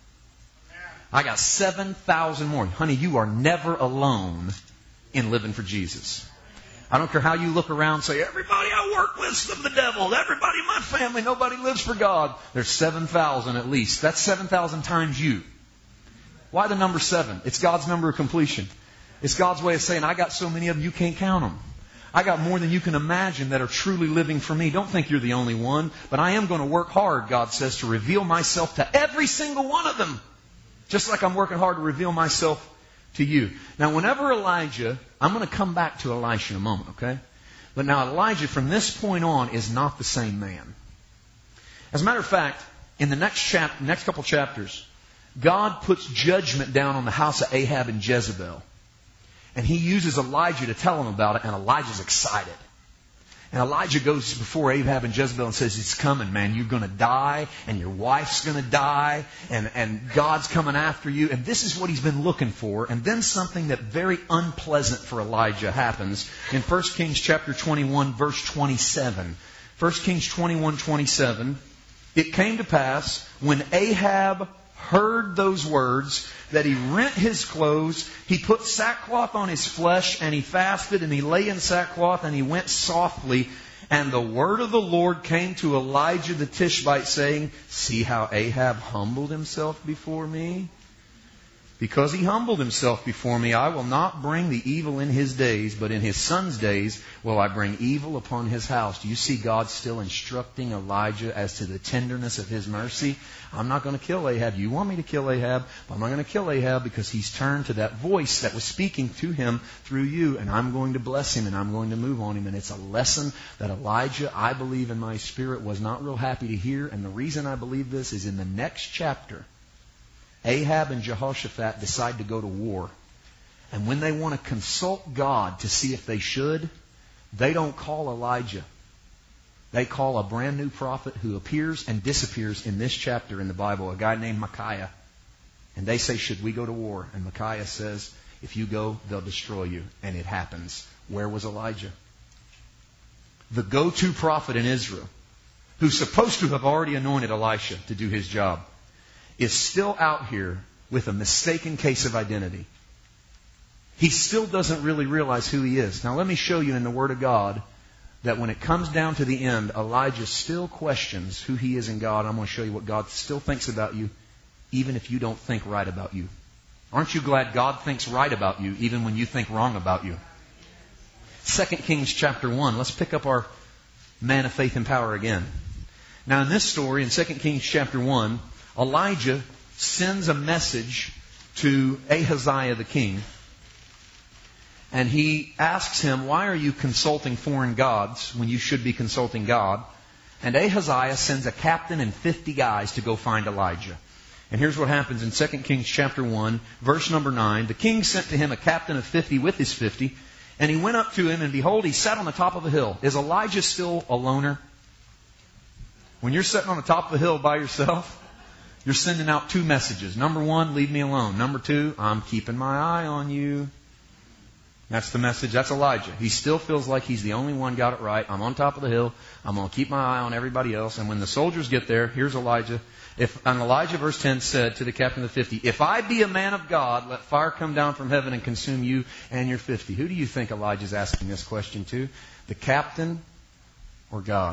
I got 7,000 more. Honey, you are never alone in living for Jesus. I don't care how you look around and say, everybody I work with is of the devil. Everybody in my family, nobody lives for God. There's 7,000 at least. That's 7,000 times you. Why the number 7? It's God's number of completion. It's God's way of saying, I got so many of them you can't count them. I got more than you can imagine that are truly living for me. Don't think you're the only one. But I am going to work hard, God says, to reveal myself to every single one of them. Just like I'm working hard to reveal myself to you. Now, whenever Elijah, I'm going to come back to Elisha in a moment, okay? But now Elijah, from this point on, is not the same man. As a matter of fact, in the next couple chapters, God puts judgment down on the house of Ahab and Jezebel. And He uses Elijah to tell him about it, and Elijah's excited. And Elijah goes before Ahab and Jezebel and says, it's coming, man. You're going to die, and your wife's going to die, and God's coming after you. And this is what he's been looking for. And then something that very unpleasant for Elijah happens in 1 Kings chapter 21, verse 27. 1 Kings 21:27. It came to pass when Ahab heard those words that he rent his clothes, he put sackcloth on his flesh, and he fasted, and he lay in sackcloth, and he went softly. And the word of the Lord came to Elijah the Tishbite, saying, see how Ahab humbled himself before me? Because he humbled himself before me, I will not bring the evil in his days, but in his son's days will I bring evil upon his house. Do you see God still instructing Elijah as to the tenderness of His mercy? I'm not going to kill Ahab. You want me to kill Ahab, but I'm not going to kill Ahab because he's turned to that voice that was speaking to him through you, and I'm going to bless him, and I'm going to move on him. And it's a lesson that Elijah, I believe in my spirit, was not real happy to hear. And the reason I believe this is in the next chapter, Ahab and Jehoshaphat decide to go to war. And when they want to consult God to see if they should, they don't call Elijah. They call a brand new prophet who appears and disappears in this chapter in the Bible, a guy named Micaiah. And they say, should we go to war? And Micaiah says, if you go, they'll destroy you. And it happens. Where was Elijah? The go-to prophet in Israel, who's supposed to have already anointed Elisha to do his job, is still out here with a mistaken case of identity. He still doesn't really realize who he is. Now let me show you in the Word of God that when it comes down to the end, Elijah still questions who he is in God. I'm going to show you what God still thinks about you, even if you don't think right about you. Aren't you glad God thinks right about you, even when you think wrong about you? 2 Kings chapter 1. Let's pick up our man of faith and power again. Now in this story, in 2 Kings chapter 1, Elijah sends a message to Ahaziah the king. And he asks him, why are you consulting foreign gods when you should be consulting God? And Ahaziah sends a captain and 50 guys to go find Elijah. And here's what happens in 2 Kings chapter 1, verse number 9. The king sent to him a captain of 50 with his 50. And he went up to him, and behold, he sat on the top of a hill. Is Elijah still a loner? When you're sitting on the top of a hill by yourself, you're sending out two messages. Number one, leave me alone. Number two, I'm keeping my eye on you. That's the message. That's Elijah. He still feels like he's the only one got it right. I'm on top of the hill. I'm going to keep my eye on everybody else. And when the soldiers get there, here's Elijah. And Elijah, verse 10, said to the captain of the 50, if I be a man of God, let fire come down from heaven and consume you and your 50. Who do you think Elijah's asking this question to? The captain or God?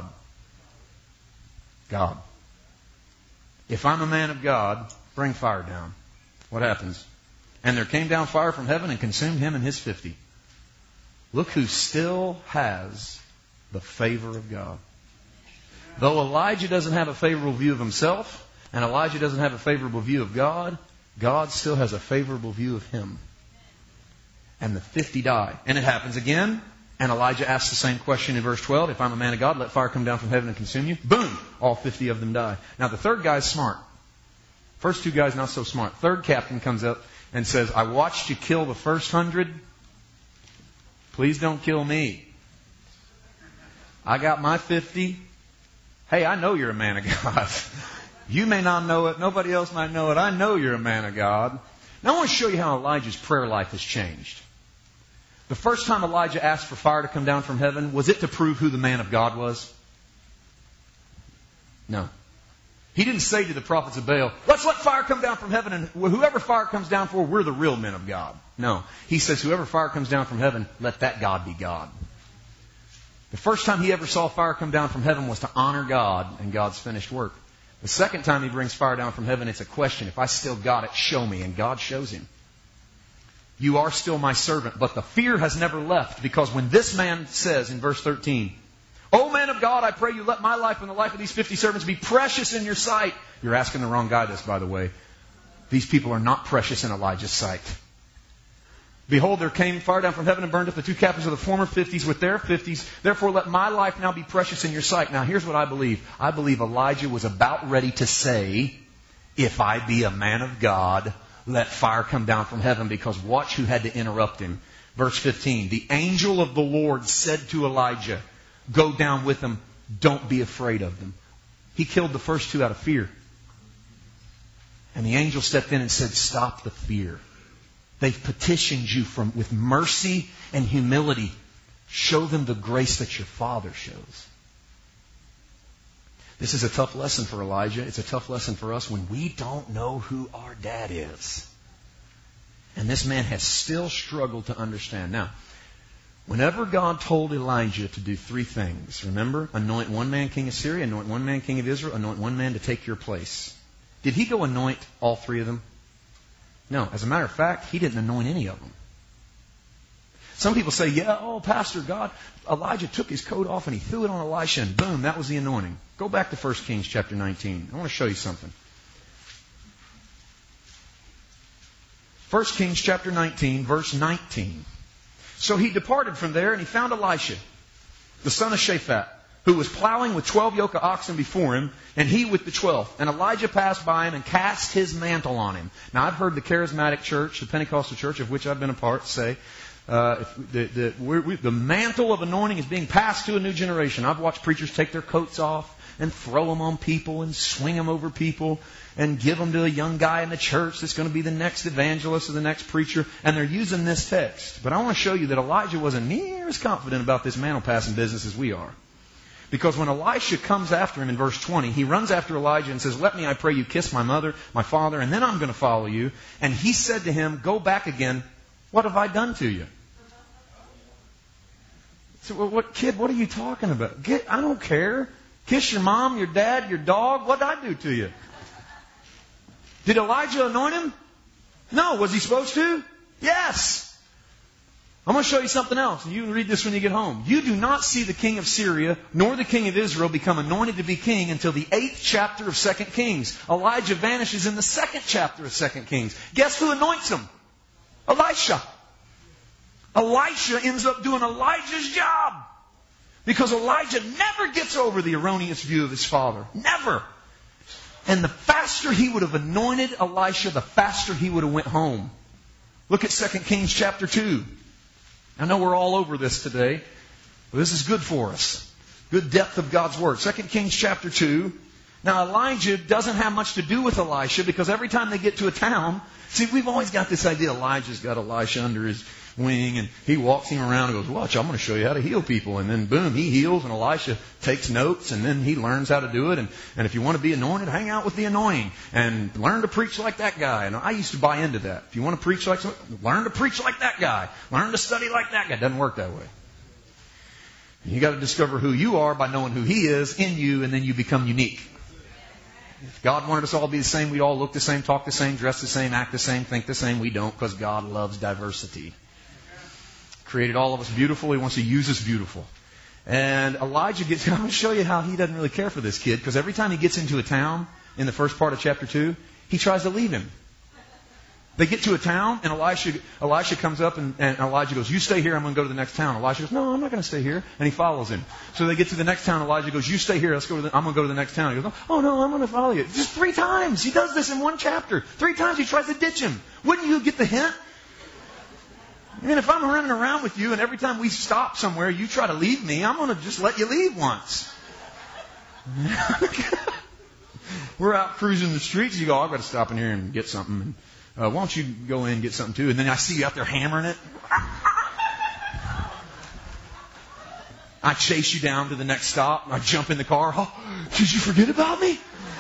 God. If I'm a man of God, bring fire down. What happens? And there came down fire from heaven and consumed him and his 50. Look who still has the favor of God. Though Elijah doesn't have a favorable view of himself, and Elijah doesn't have a favorable view of God, God still has a favorable view of him. And the 50 die. And it happens again. And Elijah asks the same question in verse 12. If I'm a man of God, let fire come down from heaven and consume you. Boom! All 50 of them die. Now the third guy's smart. First two guys not so smart. Third captain comes up and says, I watched you kill the first 100. Please don't kill me. I got my 50. Hey, I know you're a man of God. You may not know it. Nobody else might know it. I know you're a man of God. Now I want to show you how Elijah's prayer life has changed. The first time Elijah asked for fire to come down from heaven, was it to prove who the man of God was? No. He didn't say to the prophets of Baal, let's let fire come down from heaven, and whoever fire comes down for, we're the real men of God. No. He says, whoever fire comes down from heaven, let that God be God. The first time he ever saw fire come down from heaven was to honor God and God's finished work. The second time he brings fire down from heaven, it's a question. If I still got it, show me. And God shows him. You are still my servant. But the fear has never left, because when this man says in verse 13, O man of God, I pray you let my life and the life of these 50 servants be precious in your sight. You're asking the wrong guy this, by the way. These people are not precious in Elijah's sight. Behold, there came fire down from heaven and burned up the two captains of the former 50s with their 50s. Therefore, let my life now be precious in your sight. Now, here's what I believe. I believe Elijah was about ready to say, if I be a man of God, let fire come down from heaven, because watch who had to interrupt him. Verse 15, the angel of the Lord said to Elijah, go down with them. Don't be afraid of them. He killed the first two out of fear. And the angel stepped in and said, stop the fear. They've petitioned you with mercy and humility. Show them the grace that your Father shows. This is a tough lesson for Elijah. It's a tough lesson for us when we don't know who our dad is. And this man has still struggled to understand. Now, whenever God told Elijah to do three things, remember, anoint one man king of Syria, anoint one man king of Israel, anoint one man to take your place. Did he go anoint all three of them? No. As a matter of fact, he didn't anoint any of them. Some people say, Pastor, Elijah took his coat off and he threw it on Elisha and boom, that was the anointing. Go back to 1 Kings chapter 19. I want to show you something. 1 Kings chapter 19, verse 19. So he departed from there and he found Elisha, the son of Shaphat, who was plowing with 12 yoke of oxen before him, and he with the 12th. And Elijah passed by him and cast his mantle on him. Now, I've heard the charismatic church, the Pentecostal church, of which I've been a part, say, the mantle of anointing is being passed to a new generation. I've watched preachers take their coats off and throw them on people and swing them over people and give them to a young guy in the church that's going to be the next evangelist or the next preacher. And they're using this text. But I want to show you that Elijah wasn't near as confident about this mantle passing business as we are. Because when Elisha comes after him in verse 20, he runs after Elijah and says, let me, I pray you, kiss my mother, my father, and then I'm going to follow you. And he said to him, go back again. What have I done to you? So, what are you talking about? I don't care. Kiss your mom, your dad, your dog. What did I do to you? Did Elijah anoint him? No. Was he supposed to? Yes. I'm going to show you something else. You can read this when you get home. You do not see the king of Syria nor the king of Israel become anointed to be king until the 8th chapter of 2 Kings. Elijah vanishes in the 2nd chapter of 2 Kings. Guess who anoints him? Elisha. Elisha ends up doing Elijah's job. Because Elijah never gets over the erroneous view of his father. Never. And the faster he would have anointed Elisha, the faster he would have went home. Look at 2 Kings chapter 2. I know we're all over this today, but this is good for us. Good depth of God's Word. 2 Kings chapter 2. Now Elijah doesn't have much to do with Elisha, because every time they get to a town, see, we've always got this idea Elijah's got Elisha under his wing and he walks him around and goes, watch, I'm going to show you how to heal people. And then boom, he heals and Elisha takes notes and then he learns how to do it. And if you want to be anointed, hang out with the anointing and learn to preach like that guy. And I used to buy into that. If you want to preach like someone, learn to preach like that guy. Learn to study like that guy. It doesn't work that way. You got to discover who you are by knowing who He is in you, and then you become unique. If God wanted us all to be the same, we'd all look the same, talk the same, dress the same, act the same, think the same. We don't, because God loves diversity. Created all of us beautiful. He wants to use us beautiful. And Elijah gets, I'm going to show you how he doesn't really care for this kid, because every time he gets into a town in the first part of chapter 2, he tries to leave him. They get to a town, and Elisha comes up, and Elijah goes, you stay here, I'm going to go to the next town. Elisha goes, no, I'm not going to stay here. And he follows him. So they get to the next town, Elijah goes, you stay here, I'm going to go to the next town. He goes, oh no, I'm going to follow you. Just 3 times. He does this in one chapter. 3 times he tries to ditch him. Wouldn't you get the hint? I mean, if I'm running around with you, and every time we stop somewhere, you try to leave me, I'm going to just let you leave once. We're out cruising the streets. You go, I've got to stop in here and get something. Why don't you go in and get something too? And then I see you out there hammering it. I chase you down to the next stop. I jump in the car. Oh, did you forget about me?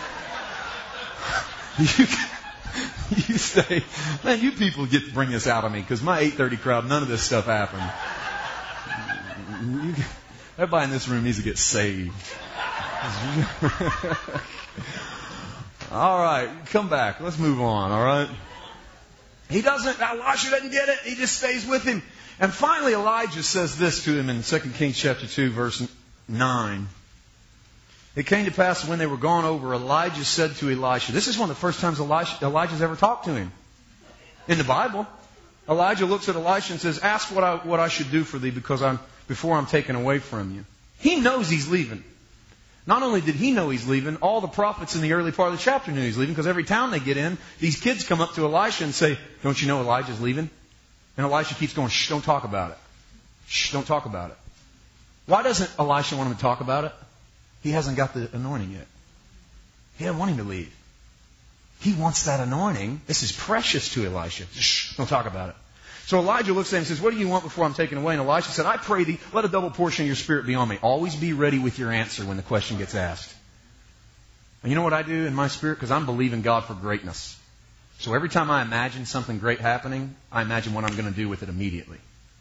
You say, man, you people get to bring this out of me, because my 8:30 crowd, none of this stuff happened. Everybody in this room needs to get saved. All right, come back. Let's move on, all right? Elisha doesn't get it. He just stays with him. And finally, Elijah says this to him in 2 Kings chapter 2, verse 9. It came to pass when they were gone over, Elijah said to Elisha, this is one of the first times Elijah's ever talked to him in the Bible. Elijah looks at Elisha and says, ask what I should do for thee, before I'm taken away from you. He knows he's leaving. Not only did he know he's leaving, all the prophets in the early part of the chapter knew he's leaving, because every town they get in, these kids come up to Elisha and say, don't you know Elijah's leaving? And Elisha keeps going, shh, don't talk about it. Shh, don't talk about it. Why doesn't Elisha want him to talk about it? He hasn't got the anointing yet. He doesn't want him to leave. He wants that anointing. This is precious to Elisha. Shh, don't talk about it. So Elijah looks at him and says, what do you want before I'm taken away? And Elisha said, I pray thee, let a double portion of your spirit be on me. Always be ready with your answer when the question gets asked. And you know what I do in my spirit? Because I'm believing God for greatness. So every time I imagine something great happening, I imagine what I'm going to do with it immediately.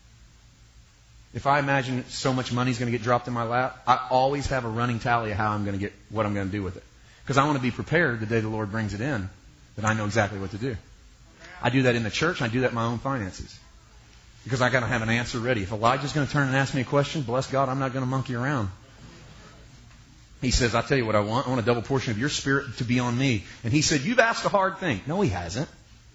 If I imagine so much money is going to get dropped in my lap, I always have a running tally of how I'm going to get, what I'm going to do with it. Because I want to be prepared the day the Lord brings it in, that I know exactly what to do. I do that in the church, and I do that in my own finances. Because I got to have an answer ready. If Elijah's going to turn and ask me a question, bless God, I'm not going to monkey around. He says, I'll tell you what I want. I want a double portion of your spirit to be on me. And he said, you've asked a hard thing. No, he hasn't.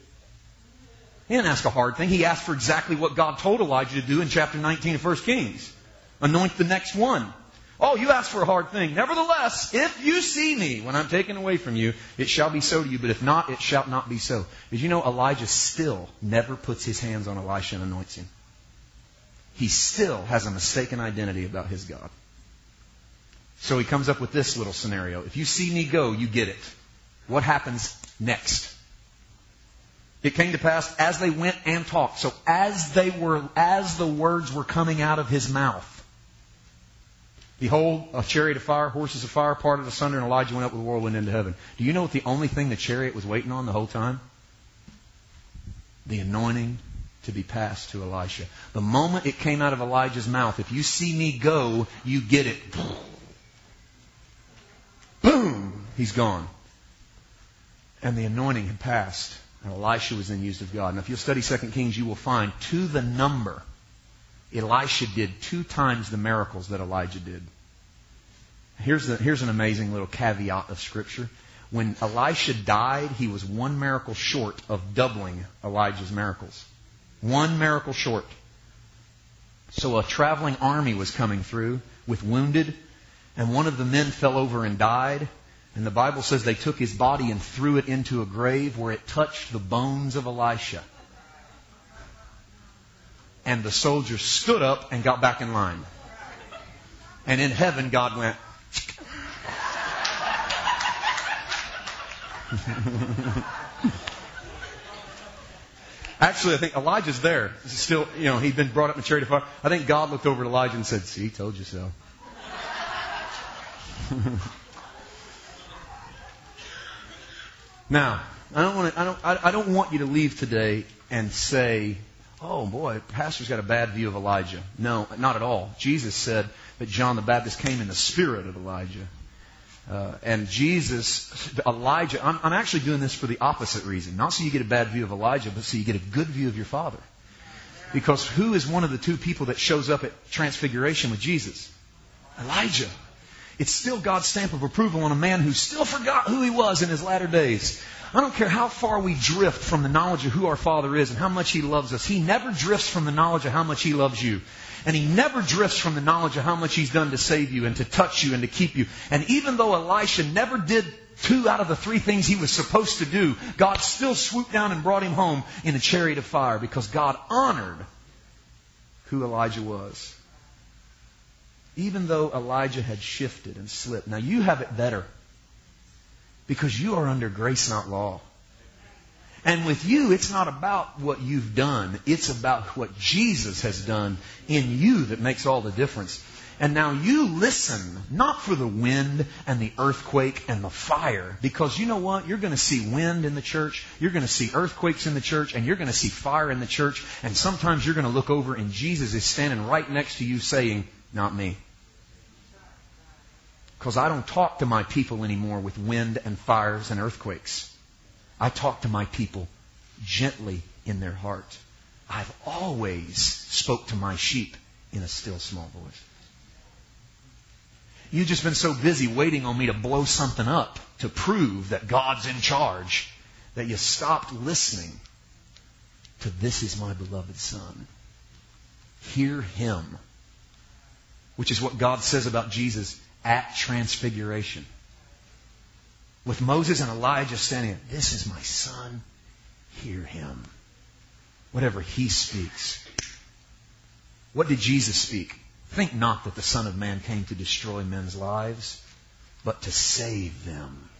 He didn't ask a hard thing. He asked for exactly what God told Elijah to do in chapter 19 of 1 Kings. Anoint the next one. Oh, you asked for a hard thing. Nevertheless, if you see me when I'm taken away from you, it shall be so to you. But if not, it shall not be so. Did you know Elijah still never puts his hands on Elisha and anoints him? He still has a mistaken identity about his God. So he comes up with this little scenario. If you see me go, you get it. What happens next? It came to pass as they went and talked. So as the words were coming out of his mouth, behold, a chariot of fire, horses of fire, parted asunder, and Elijah went up with a whirlwind into heaven. Do you know what the only thing the chariot was waiting on the whole time? The anointing to be passed to Elisha. The moment it came out of Elijah's mouth, if you see me go, you get it. Boom! He's gone. And the anointing had passed. And Elisha was then used of God. And if you'll study 2 Kings, you will find to the number, Elisha did 2 times the miracles that Elijah did. Here's an amazing little caveat of Scripture. When Elisha died, he was 1 miracle short of doubling Elijah's miracles. 1 miracle short. So a traveling army was coming through with wounded, and one of the men fell over and died. And the Bible says they took his body and threw it into a grave where it touched the bones of Elisha. And the soldiers stood up and got back in line. And in heaven, God went... Actually, I think Elijah's there. Still, he'd been brought up in the chariot of fire. I think God looked over at Elijah and said, see, told you so. Now, I don't want you to leave today and say, oh boy, pastor's got a bad view of Elijah. No, not at all. Jesus said that John the Baptist came in the spirit of Elijah. And Elijah, I'm actually doing this for the opposite reason. Not so you get a bad view of Elijah, but so you get a good view of your Father. Because who is one of the two people that shows up at Transfiguration with Jesus? Elijah. It's still God's stamp of approval on a man who still forgot who he was in his latter days. I don't care how far we drift from the knowledge of who our Father is and how much He loves us. He never drifts from the knowledge of how much He loves you. And He never drifts from the knowledge of how much He's done to save you and to touch you and to keep you. And even though Elisha never did 2 out of the 3 things he was supposed to do, God still swooped down and brought him home in a chariot of fire because God honored who Elijah was. Even though Elijah had shifted and slipped. Now you have it better. Because you are under grace, not law. And with you, it's not about what you've done. It's about what Jesus has done in you that makes all the difference. And now you listen, not for the wind and the earthquake and the fire. Because you know what? You're going to see wind in the church. You're going to see earthquakes in the church. And you're going to see fire in the church. And sometimes you're going to look over and Jesus is standing right next to you saying, not me. Because I don't talk to my people anymore with wind and fires and earthquakes. I talk to my people gently in their heart. I've always spoke to my sheep in a still small voice. You've just been so busy waiting on me to blow something up to prove that God's in charge that you stopped listening to "This is my beloved Son. Hear Him." Which is what God says about Jesus at Transfiguration. With Moses and Elijah standing there, "This is my Son, hear Him." Whatever He speaks. What did Jesus speak? Think not that the Son of Man came to destroy men's lives, but to save them.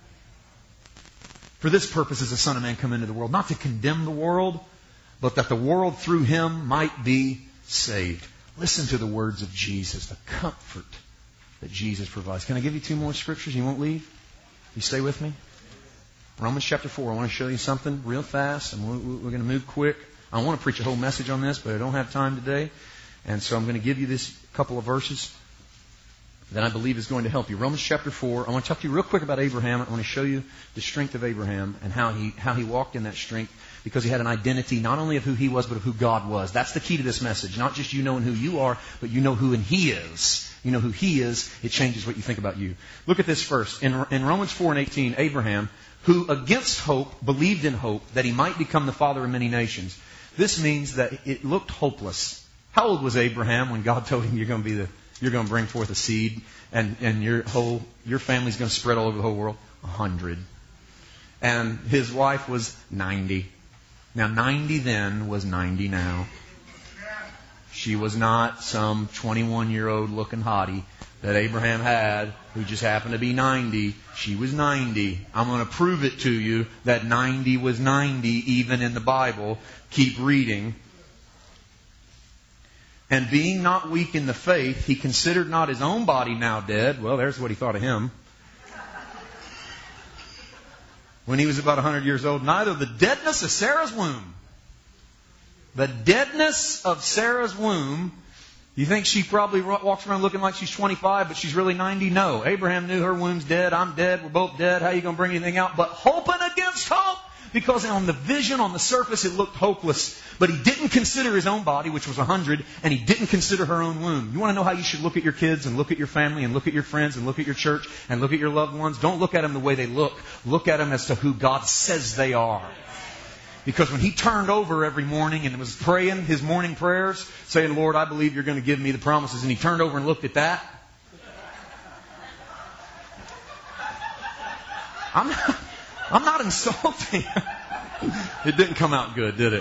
For this purpose is the Son of Man come into the world, not to condemn the world, but that the world through Him might be saved. Listen to the words of Jesus, the comfort that Jesus provides. Can I give you 2 more scriptures? You won't leave? You stay with me? Romans chapter 4. I want to show you something real fast, and we're going to move quick. I want to preach a whole message on this, but I don't have time today. And so I'm going to give you this couple of verses that I believe is going to help you. Romans chapter 4. I want to talk to you real quick about Abraham. I want to show you the strength of Abraham and how he walked in that strength because he had an identity not only of who he was, but of who God was. That's the key to this message. Not just you knowing who you are, but you know who and He is. You know who He is, it changes what you think about you. Look at this first. In Romans 4:18, Abraham, who against hope believed in hope that he might become the father of many nations. This means that it looked hopeless. How old was Abraham when God told him you're going to bring forth a seed and your family's going to spread all over the whole world? 100. And his wife was 90. Now 90 then was 90 now. She was not some 21-year-old looking hottie that Abraham had who just happened to be 90. She was 90. I'm going to prove it to you that 90 was 90 even in the Bible. Keep reading. And being not weak in the faith, he considered not his own body now dead. Well, there's what he thought of him. When he was about 100 years old, neither the deadness of Sarah's womb. The deadness of Sarah's womb. You think she probably walks around looking like she's 25, but she's really 90? No. Abraham knew her womb's dead. I'm dead. We're both dead. How are you going to bring anything out? But hoping against hope. Because on the vision, on the surface, it looked hopeless. But he didn't consider his own body, which was 100, and he didn't consider her own womb. You want to know how you should look at your kids and look at your family and look at your friends and look at your church and look at your loved ones? Don't look at them the way they look. Look at them as to who God says they are. Because when he turned over every morning and was praying his morning prayers, saying, Lord, I believe you're going to give me the promises, and he turned over and looked at that, I'm not insulting. It didn't come out good, did it?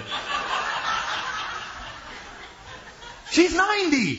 She's 90.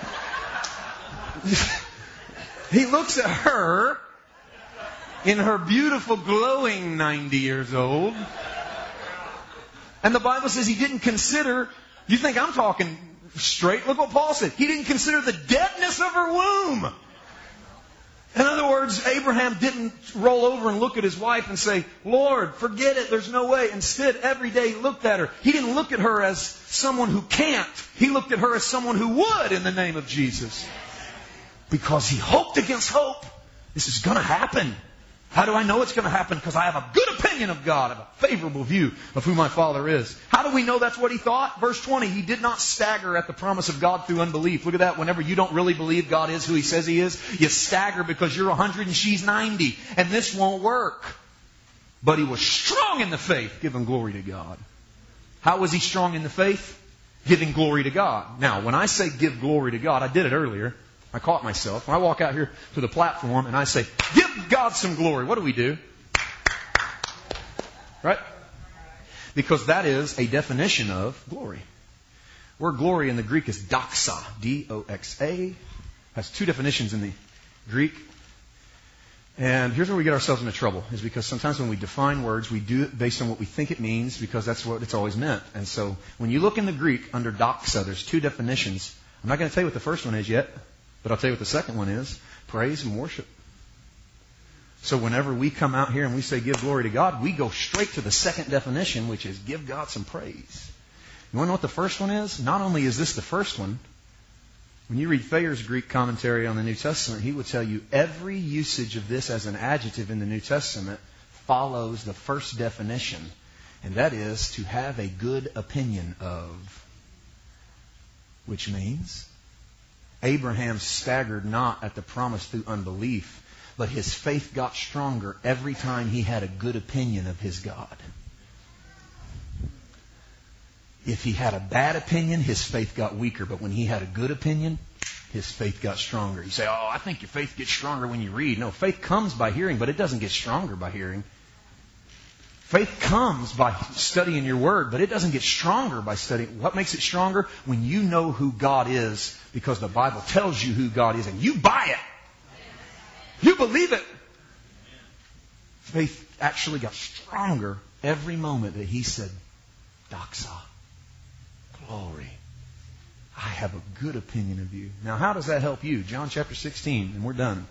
He looks at her in her beautiful, glowing 90 years old. And the Bible says he didn't consider, you think I'm talking straight? Look what Paul said. He didn't consider the deadness of her womb. In other words, Abraham didn't roll over and look at his wife and say, Lord, forget it, there's no way. Instead, every day he looked at her. He didn't look at her as someone who can't. He looked at her as someone who would in the name of Jesus. Because he hoped against hope. This is going to happen. How do I know it's going to happen? Because I have a good opinion of God. I have a favorable view of who my Father is. How do we know that's what he thought? Verse 20, he did not stagger at the promise of God through unbelief. Look at that. Whenever you don't really believe God is who he says he is, you stagger because you're 100 and she's 90. And this won't work. But he was strong in the faith, giving glory to God. How was he strong in the faith? Giving glory to God. Now, when I say give glory to God, I did it earlier. I caught myself. When I walk out here to the platform and I say, give God some glory, what do? Right? Because that is a definition of glory. Word glory in the Greek is doxa. D-O-X-A. Has two definitions in the Greek. And here's where we get ourselves into trouble, is because sometimes when we define words, we do it based on what we think it means, because that's what it's always meant. And so when you look in the Greek under doxa, there's two definitions. I'm not going to tell you what the first one is yet, but I'll tell you what the second one is. Praise and worship. So whenever we come out here and we say give glory to God, we go straight to the second definition, which is give God some praise. You want to know what the first one is? Not only is this the first one, when you read Thayer's Greek commentary on the New Testament, he would tell you every usage of this as an adjective in the New Testament follows the first definition, and that is to have a good opinion of. Which means Abraham staggered not at the promise through unbelief, but his faith got stronger every time he had a good opinion of his God. If he had a bad opinion, his faith got weaker. But when he had a good opinion, his faith got stronger. You say, oh, I think your faith gets stronger when you read. No, faith comes by hearing, but it doesn't get stronger by hearing. Faith comes by studying your Word, but it doesn't get stronger by studying. What makes it stronger? When you know who God is, because the Bible tells you who God is, and you buy it. You believe it. Faith actually got stronger every moment that he said, doxa, glory. I have a good opinion of you. Now, how does that help you? John chapter 16, and we're done.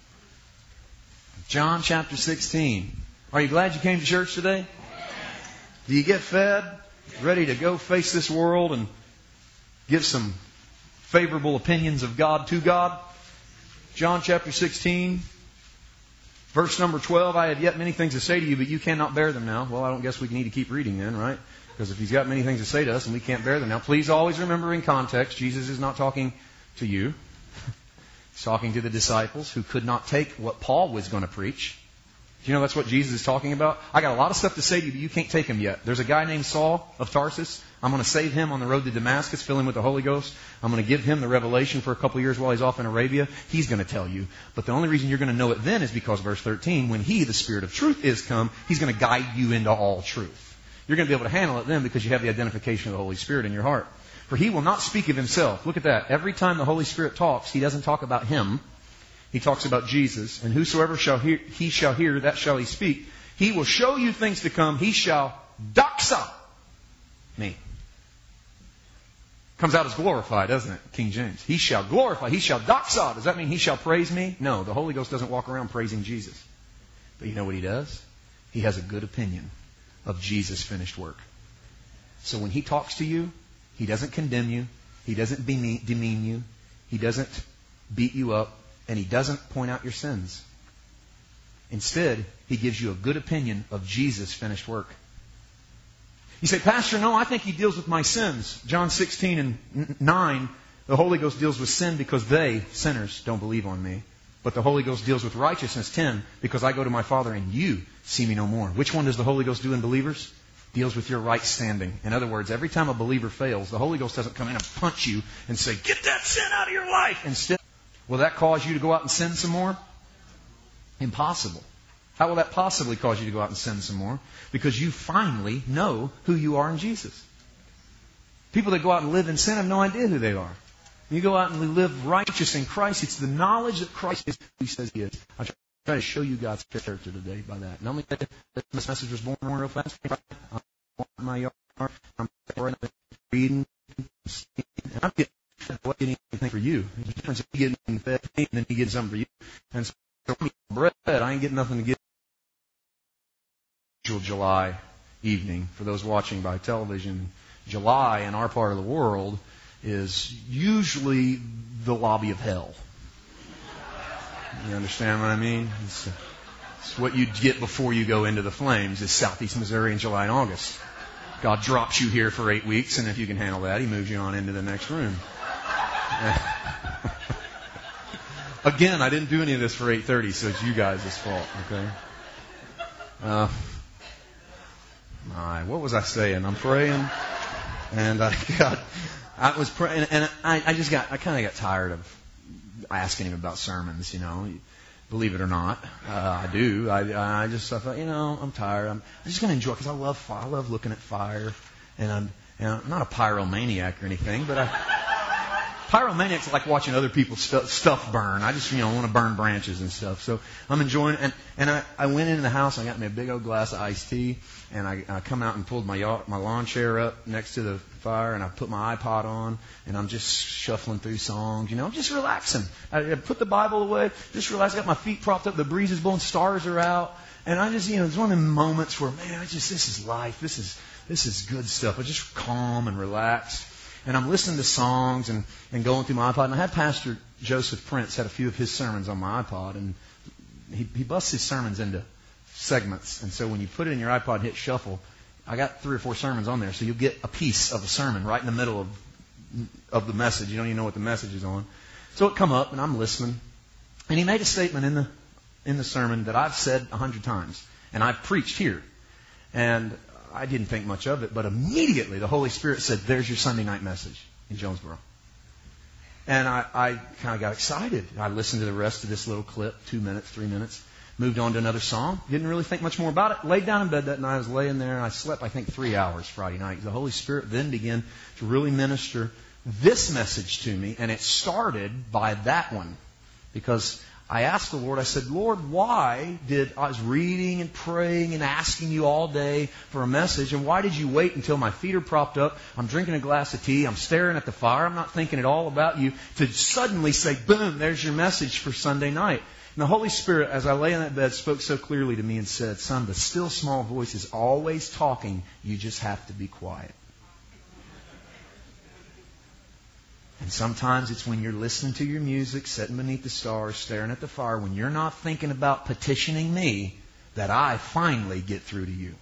John chapter 16. Are you glad you came to church today? Do you get fed? Ready to go face this world and give some favorable opinions of God to God? John chapter 16, verse number 12. I have yet many things to say to you, but you cannot bear them now. Well, I don't guess we need to keep reading then, right? Because if he's got many things to say to us and we can't bear them now, please always remember in context, Jesus is not talking to you. He's talking to the disciples who could not take what Paul was going to preach. Do you know that's what Jesus is talking about? I got a lot of stuff to say to you, but you can't take him yet. There's a guy named Saul of Tarsus. I'm going to save him on the road to Damascus, fill him with the Holy Ghost. I'm going to give him the revelation for a couple of years while he's off in Arabia. He's going to tell you. But the only reason you're going to know it then is because verse 13, when he, the Spirit of truth, is come, he's going to guide you into all truth. You're going to be able to handle it then because you have the identification of the Holy Spirit in your heart. For he will not speak of himself. Look at that. Every time the Holy Spirit talks, he doesn't talk about him. He talks about Jesus. And whosoever shall hear, that shall he speak. He will show you things to come. He shall doxa me. Comes out as glorify, doesn't it? King James. He shall glorify. He shall doxa. Does that mean he shall praise me? No, the Holy Ghost doesn't walk around praising Jesus. But you know what he does? He has a good opinion of Jesus' finished work. So when he talks to you, he doesn't condemn you. He doesn't demean you. He doesn't beat you up. And he doesn't point out your sins. Instead, he gives you a good opinion of Jesus' finished work. You say, Pastor, no, I think he deals with my sins. John 16 and 9, the Holy Ghost deals with sin because they, sinners, don't believe on me. But the Holy Ghost deals with righteousness, 10, because I go to my Father and you see me no more. Which one does the Holy Ghost do in believers? Deals with your right standing. In other words, every time a believer fails, the Holy Ghost doesn't come in and punch you and say, get that sin out of your life. Instead, will that cause you to go out and sin some more? Impossible. How will that possibly cause you to go out and sin some more? Because you finally know who you are in Jesus. People that go out and live in sin have no idea who they are. You go out and live righteous in Christ. It's the knowledge that Christ is who he says he is. I'm trying to show you God's character today by that. Not only that this message was born real fast. I'm in my yard. I'm reading. And I'm getting anything for you. There's a difference if you getting fed and then you get something for you. And so bread, I ain't getting nothing to get. July evening, for those watching by television, July in our part of the world is usually the lobby of hell. You understand what I mean? It's what you get before you go into the flames is Southeast Missouri in July and August. God drops you here for 8 weeks, and if you can handle that, He moves you on into the next room. Again, I didn't do any of this for 8:30, so it's you guys' fault, okay? What was I saying? I'm praying, and I was praying, and I kind of got tired of asking Him about sermons, Believe it or not, I do. I thought, I'm tired. I'm just going to enjoy it because I love fire. I love looking at fire, and I'm not a pyromaniac or anything, but pyromaniacs like watching other people's stuff burn. I just want to burn branches and stuff. So I'm enjoying it. And I went into the house. I got me a big old glass of iced tea, and I come out and pulled my lawn chair up next to the fire, and I put my iPod on, and I'm just shuffling through songs, just relaxing. I put the Bible away, just relax. I got my feet propped up. The breeze is blowing. Stars are out. And I just, it's one of them moments where, man, this is life. This is good stuff. I just calm and relax. And I'm listening to songs and going through my iPod. And I had Pastor Joseph Prince had a few of his sermons on my iPod. And he busts his sermons into segments. And so when you put it in your iPod and hit shuffle, I got 3 or 4 sermons on there. So you'll get a piece of a sermon right in the middle of the message. You don't even know what the message is on. So it come up and I'm listening. And he made a statement in the sermon that I've said 100 times. And I've preached here. And I didn't think much of it, but immediately the Holy Spirit said, there's your Sunday night message in Jonesboro. And I kind of got excited. I listened to the rest of this little clip, 2 minutes, 3 minutes, moved on to another song. Didn't really think much more about it. Laid down in bed that night. I was laying there, and I slept, I think, 3 hours Friday night. The Holy Spirit then began to really minister this message to me, and it started by that one. Because I asked the Lord, I said, Lord, why did I was reading and praying and asking you all day for a message, and why did you wait until my feet are propped up, I'm drinking a glass of tea, I'm staring at the fire, I'm not thinking at all about you, to suddenly say, boom, there's your message for Sunday night. And the Holy Spirit, as I lay in that bed, spoke so clearly to me and said, son, the still small voice is always talking, you just have to be quiet. And sometimes it's when you're listening to your music, sitting beneath the stars, staring at the fire, when you're not thinking about petitioning me, that I finally get through to you.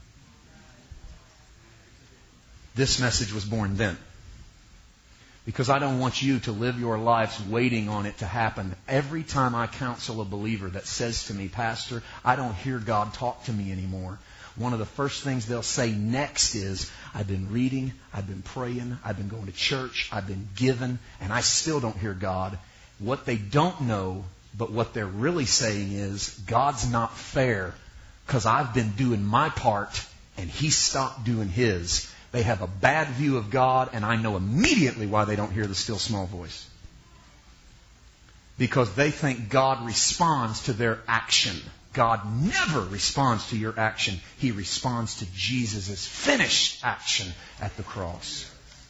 This message was born then. Because I don't want you to live your lives waiting on it to happen. Every time I counsel a believer that says to me, Pastor, I don't hear God talk to me anymore, one of the first things they'll say next is, I've been reading, I've been praying, I've been going to church, I've been giving, and I still don't hear God. What they don't know, but what they're really saying is, God's not fair because I've been doing my part and He stopped doing His. They have a bad view of God, and I know immediately why they don't hear the still small voice. Because they think God responds to their action. God never responds to your action. He responds to Jesus' finished action at the cross.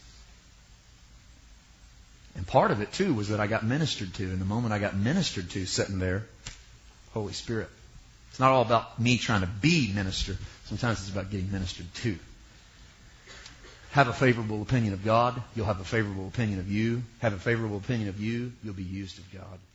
And part of it, too, was that I got ministered to. And the moment I got ministered to, sitting there, Holy Spirit. It's not all about me trying to be minister. Sometimes it's about getting ministered to. Have a favorable opinion of God, you'll have a favorable opinion of you. Have a favorable opinion of you, you'll be used of God.